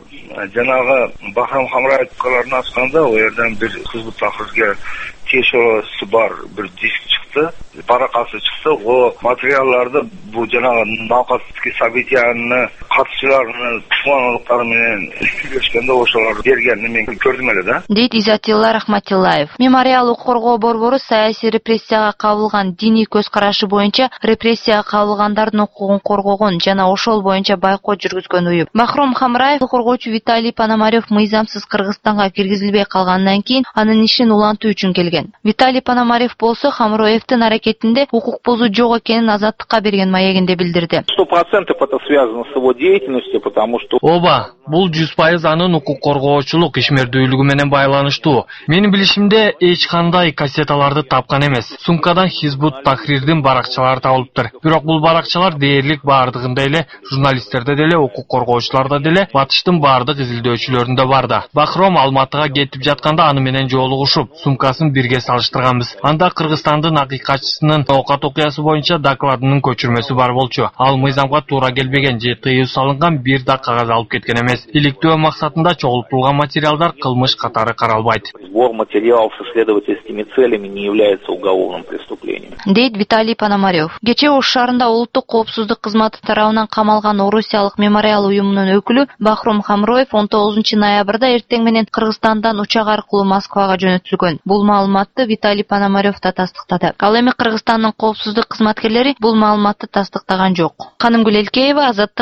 жанагы Бахром Хамраевдин ачканда, о жерден бир Хизбут Тахрирге тиешелүүсү бар бир диск чыкты, баракасы чыкты. О материалдарды бул жанагы навкатский событияны катчыларынын тугандыктары менен сүйлөшкөндө ошолор бергенин мен көрдүм эле да. Дейт Изатилла Рахматиллаев. Мемориал укук коргоо борбору саясий репрессияга кабылган диний көз карашы боюнча репрессияга кабылгандардын укугун коргогон жана ошол боюнча байкот жүргүзгөн уюм. Бахром Хамраев коргоочу Виталий Пономарев мыйзамсыз Кыргызстанга киргизилбей калгандан кийин анын ишин улантуу үчүн келген. Виталий Пономарев болсо Хамроевдин аракетинде укук бузуу жок экенин Азаттыкка берген маегинде билдирди. Сто процентов это связано с его деятельностью, потому что Оба, бул жүз пайыз анын укук коргоочулук ишмердүүлүгү менен байланыштуу. Менин билишимде эч кандай кассеталарды тапкан эмес. Сумкадан Хизбут Тахрирдин баракчалары табылыптыр. Бирок бул баракчалар дээрлик баардыгында эле журналисттерде деле, укук коргоочуларда деле, батыштын баардык изилдөөчүлөрүндө бар да. Бахром Алматыга кетип жатканда аны менен жолугушуп, сумкасын бирге салыштырганбыз. Анда Кыргызстандын акыйкатчысынын оокат окуясы боюнча докладынын көчүрмөсү бар болчу. Ал мыйзамга туура келбеген же тыюу салынган бир да кагаз алып кеткен эмес. Иликтөө максатында чогултулган материалдар кылмыш катары каралбайт. Сбор материалов с исследовательскими целями не является уголовным преступлением. Дейт Виталий Пономарев. Кечээ Ош шаарында улуттук коопсуздук кызматы тарабынан камалган Орусиялык мемориал уюмунун өкүлү Бахром Хамроев он тогузунчу ноябрда эртең менен Кыргызстандан учак аркылуу Москвага жөнөтүлгөн. Бул маалыматты Виталий Пономарев да тастыктады. Ал эми Кыргызстандын коопсуздук кызматкерлери бул маалыматты тастыктаган жок. Канымгүл Элкеева, Азаттык.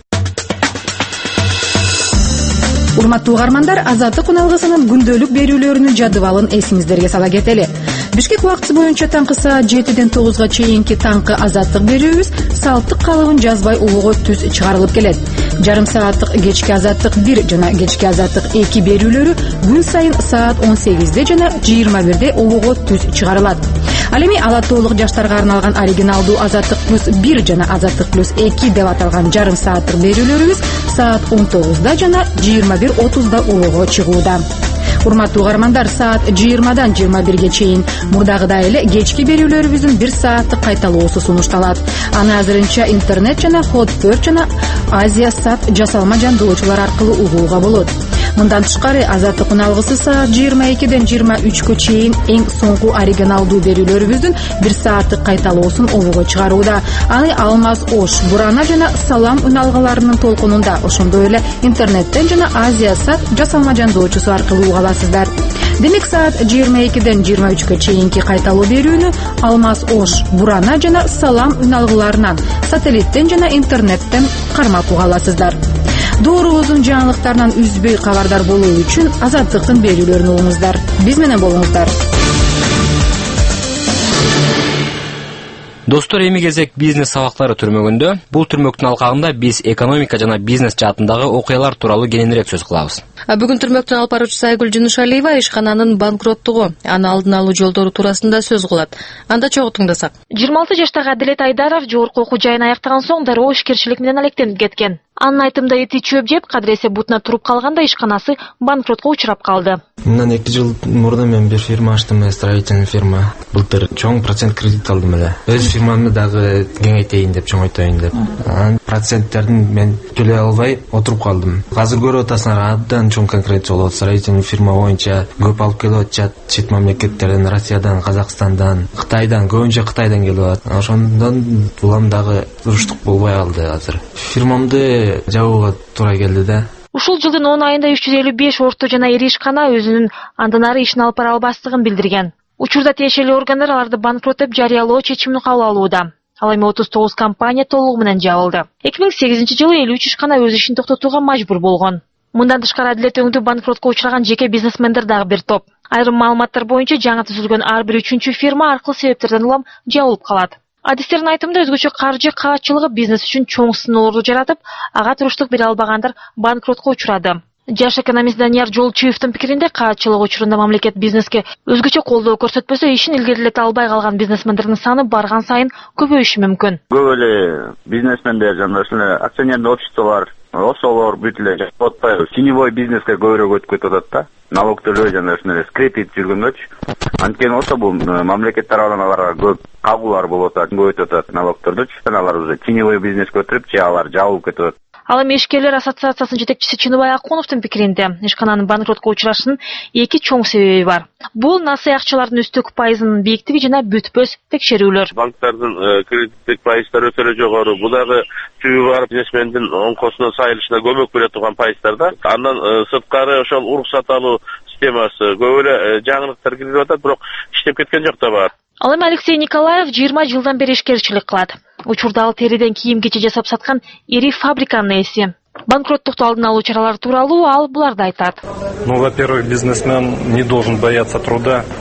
Урматтуу угармандар, Азаттык уналгысынын күндөлүк берүүлөрүнүн жадыбалын эсиңиздерге сала кетели. Бишкек убакыты боюнча таңкы саат жетиден тогузга чейинки таңкы Азаттык берүүбүз салттык калыбын жазбай улугу түз чыгарылып келет. Жарым сааттык кечки Азаттык бир жана кечки Азаттык эки берүүлөрү күн сайын саат он сегизде жана жыйырма бирде улугу түз чыгарылат. Ал эми ала тоолук жаштарга арналган оригиналдуу Азаттык плюс бир жана Азаттык плюс эки деп аталган жарым сааттык берүүлөрүбүз саат он тогузда жана жыйырма бир отузда улугу чыгууда. Урматтуу угармандар, саат жыйырмадан жыйырма бирге чейин мурдагыдай эле кечки берүүлөрүбүздүн бир сааттык кайталоосу сунушталат. Аны азырынча интернет жана Хот төрт жана Азия Сат жасалма жандоочулар аркылуу угууга болот. Мындан тышкары Азаттык уналгысы саат жыйырма экиден жыйырма үчкө чейин эң соңку оригиналдуу берүүлөрүбүздүн бир сааттык кайталоосун угууга чыгарууда. Аны Алмаз Ош, Бурана жана Салам уналгыларынын толкунунда, ошондой эле интернеттен жана Азия Сат жасалма жандоочусу аркылуу уга аласыздар. Демек саат жыйырма экиден жыйырма үчкө чейинки кайталоо берүүнү Алмаз Ош, Бурана жана Салам уналгыларынан, сателлиттен жана интернеттен кармап уга аласыздар. Доорубуздун жаңылыктарынан үзбөй кабардар болуу үчүн Азаттыктын берүүлөрүн угуңуздар. Биз менен болуңуздар. Достор, эми кезек бизнес сабактары түрмөгүндө. Бул түрмөктүн алкагында биз экономика жана бизнес жаатындагы окуялар тууралуу кененирээк сөз кылабыз. Бүгүн түрмөктүн алып баруучусу Айгүл Жунушалиева ишкананын банкроттугу, аны алдын алуу жолдору туурасында сөз кылат. Анда чогуу тыңдасак. жыйырма алты жаштагы Адилет Айдаров жогорку окуу жайын аяктаган соң дароо ишкерчилик менен алектенип кеткен. Анын айтымында эти чөп жеп, кадыресе бутуна туруп калганда ишканасы банкротко учурап калды. Мындан эки жыл мурда мен бир фирма ачтым, строительный фирма. Былтыр чоң процент кредит алдым эле. Өз фирмамды дагы кеңейтейин деп, чоңойтоюн деп. Анан проценттердин мен төлөй албай отуруп калдым. Азыр көрүп атасыңар, абдан чоң конкуренция болот. Строительный фирма боюнча көп алып келип атышат, чет мамлекеттерден, Россиядан, Казакстандан, Кытайдан, көбүнчө Кытайдан келип атат. Ошондон улам дагы туруштук болбой калды азыр. Фирмамды жабууга туура келди да. Ушул жылдын он айында үч жүз элүү беш орто жана ири ишкана өзүнүн андан ары ишин алып бара албастыгын билдирген. Учурда тиешелүү органдар аларды банкрот деп жарыялоо чечимин кабыл алууда. Ал эми отуз тогуз компания толугу менен жабылды. эки миң сегизинчи жылы элүү үч ишкана өз ишин токтотууга мажбур болгон. Мындан тышкары Адилет өңдүү банкротко учураган жеке бизнесмендер дагы бир топ. Айрым маалыматтар боюнча жаңы түзүлгөн ар бир үчүнчү фирма аркылуу себептерден улам жабылып калат. Адистердин айтымында өзгөчө каржы каатчылыгы бизнес үчүн чоң сыноолорду жаратып, ага туруштук бере албагандар банкротко учурады. Жаш экономист Данияр Жолчиевдин пикиринде, каатчылык учурунда мамлекет бизнеске өзгөчө колдоо көрсөтпөсө, ишин илгерилете албай калган бизнесмендердин саны барган сайын көбөйүшү мүмкүн. Көп эле бизнесмендер жана ушул акционерный обществолор, ошолор бүт эле жашап атпайбы. Теневой бизнеске көбүрөөк өтүп кетип атат да. Налог төлөө жана ушундай кредит жүргөндөчү. Анткени болсо бул мамлекет тарабынан аларга көп кагуулар болуп атат, көбөйтүп атат налогтордучу. Алар уже теневой бизнеске өтүрүп, же алар жабылып кетип атат. Ал эми ишкерлер ассоциациясынын жетекчиси Чыныбай Акуновдун пикиринде, ишкананын банкротко учурашынын эки чоң себеби бар. Бул насый акчалардын үстүк пайызынын бийиктиги жана бүтпөс текшерүүлөр. Банктардын кредиттик пайыздары өтө эле жогору. Бул дагы түбү бар бизнесмендин оңкосунун сайылышына көмөк бере турган пайыздар да. Андан сырткары ошол уруксат алуу системасы көп эле жаңылыктар кирип атат, бирок иштеп кеткен жок да бар. Ал эми Алексей Николаев жыйырма жылдан бери ишкерчилик кылат. Учурда ал териден кийим кече жасап саткан ири фабриканын ээси. Банкроттукту алдын алуу чаралары тууралуу ал буларды айтат. Ну, во-первых, бизнесмен не должен бояться труда.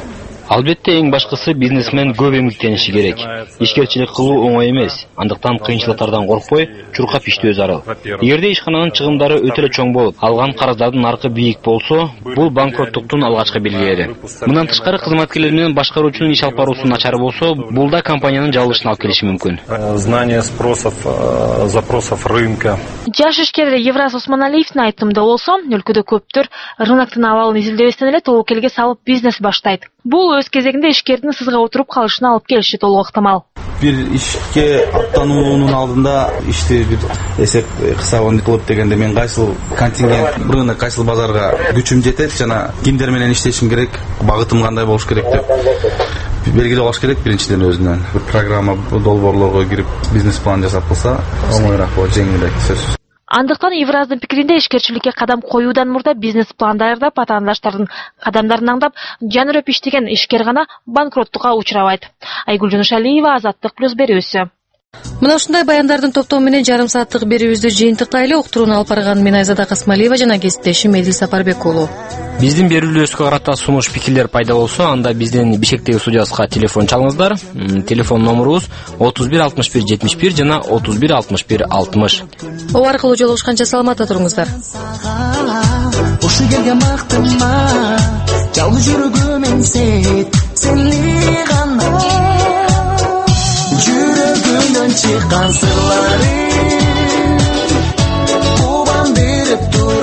Албетте эң башкысы бизнесмен көп эмгектениши керек. Ишкерчилик кылуу оңой эмес. Андыктан кыйынчылыктардан коркпой, чуркап иштөө зарыл. Эгерде ишкананын чыгымдары өтө эле чоң болуп, алган карыздардын наркы бийик болсо, бул банкроттуктун алгачкы белгилери. Мындан тышкары кызматкерлер менен башкаруучунун иш алып баруусу начар болсо, бул да компаниянын жабылышына алып келиши мүмкүн. Знание спросов, запросов рынка. Жаш ишкер Евраз Осмоналиевдин айтымында болсо, өлкөдө көптөр рыноктун абалын изилдебестен эле тобокелге салып бизнес баштайт. Бул өз кезегинде ишкердин сызга отуруп калышына алып келиши толук ыктымал. Бир ишке аттануунун алдында ишти бир эсеп кысабын кылып дегенде мен кайсыл контингент, рынок, кайсыл базарга күчүм жетет жана кимдер менен иштешим керек, багытым кандай болуш керек деп белгилеп алыш керек биринчиден өзүнөн. Бир программа долбоорлорго кирип бизнес план жасап кылса, оңоюраак болот, жеңилирээк сөзсүз. Андыктан Евраздын пикиринде ишкерчиликке кадам коюудан мурда бизнес план даярдап, атаандаштардын кадамдарын аңдап, жанырып иштеген ишкер гана банкроттукка учурабайт. Айгүл Жунушалиева, Азаттык плюс берүүсү. Мына ушундай баяндардын топтому менен жарым сааттык берүүбүздү жыйынтыктайлы. Уктурууну алып барган мен Айзада Касмалиева жана кесиптешим Эдил Сапарбек уулу. Биздин берүүлөрүбүзгө карата сунуш пикирлер пайда болсо, анда биздин Бишкектеги студиябызга телефон чалыңыздар. Телефон номерубуз отуз бир алтымыш бир жетимиш бир жана отуз бир алтымыш бир алтымыш. О аркылуу жолугушканча саламатта туруңуздар. Ушу жерге мактанма, жалгыз жүрөгүм сет, сени гана. Жүрөгүмдөн чыккан сырлары кубан берип тур.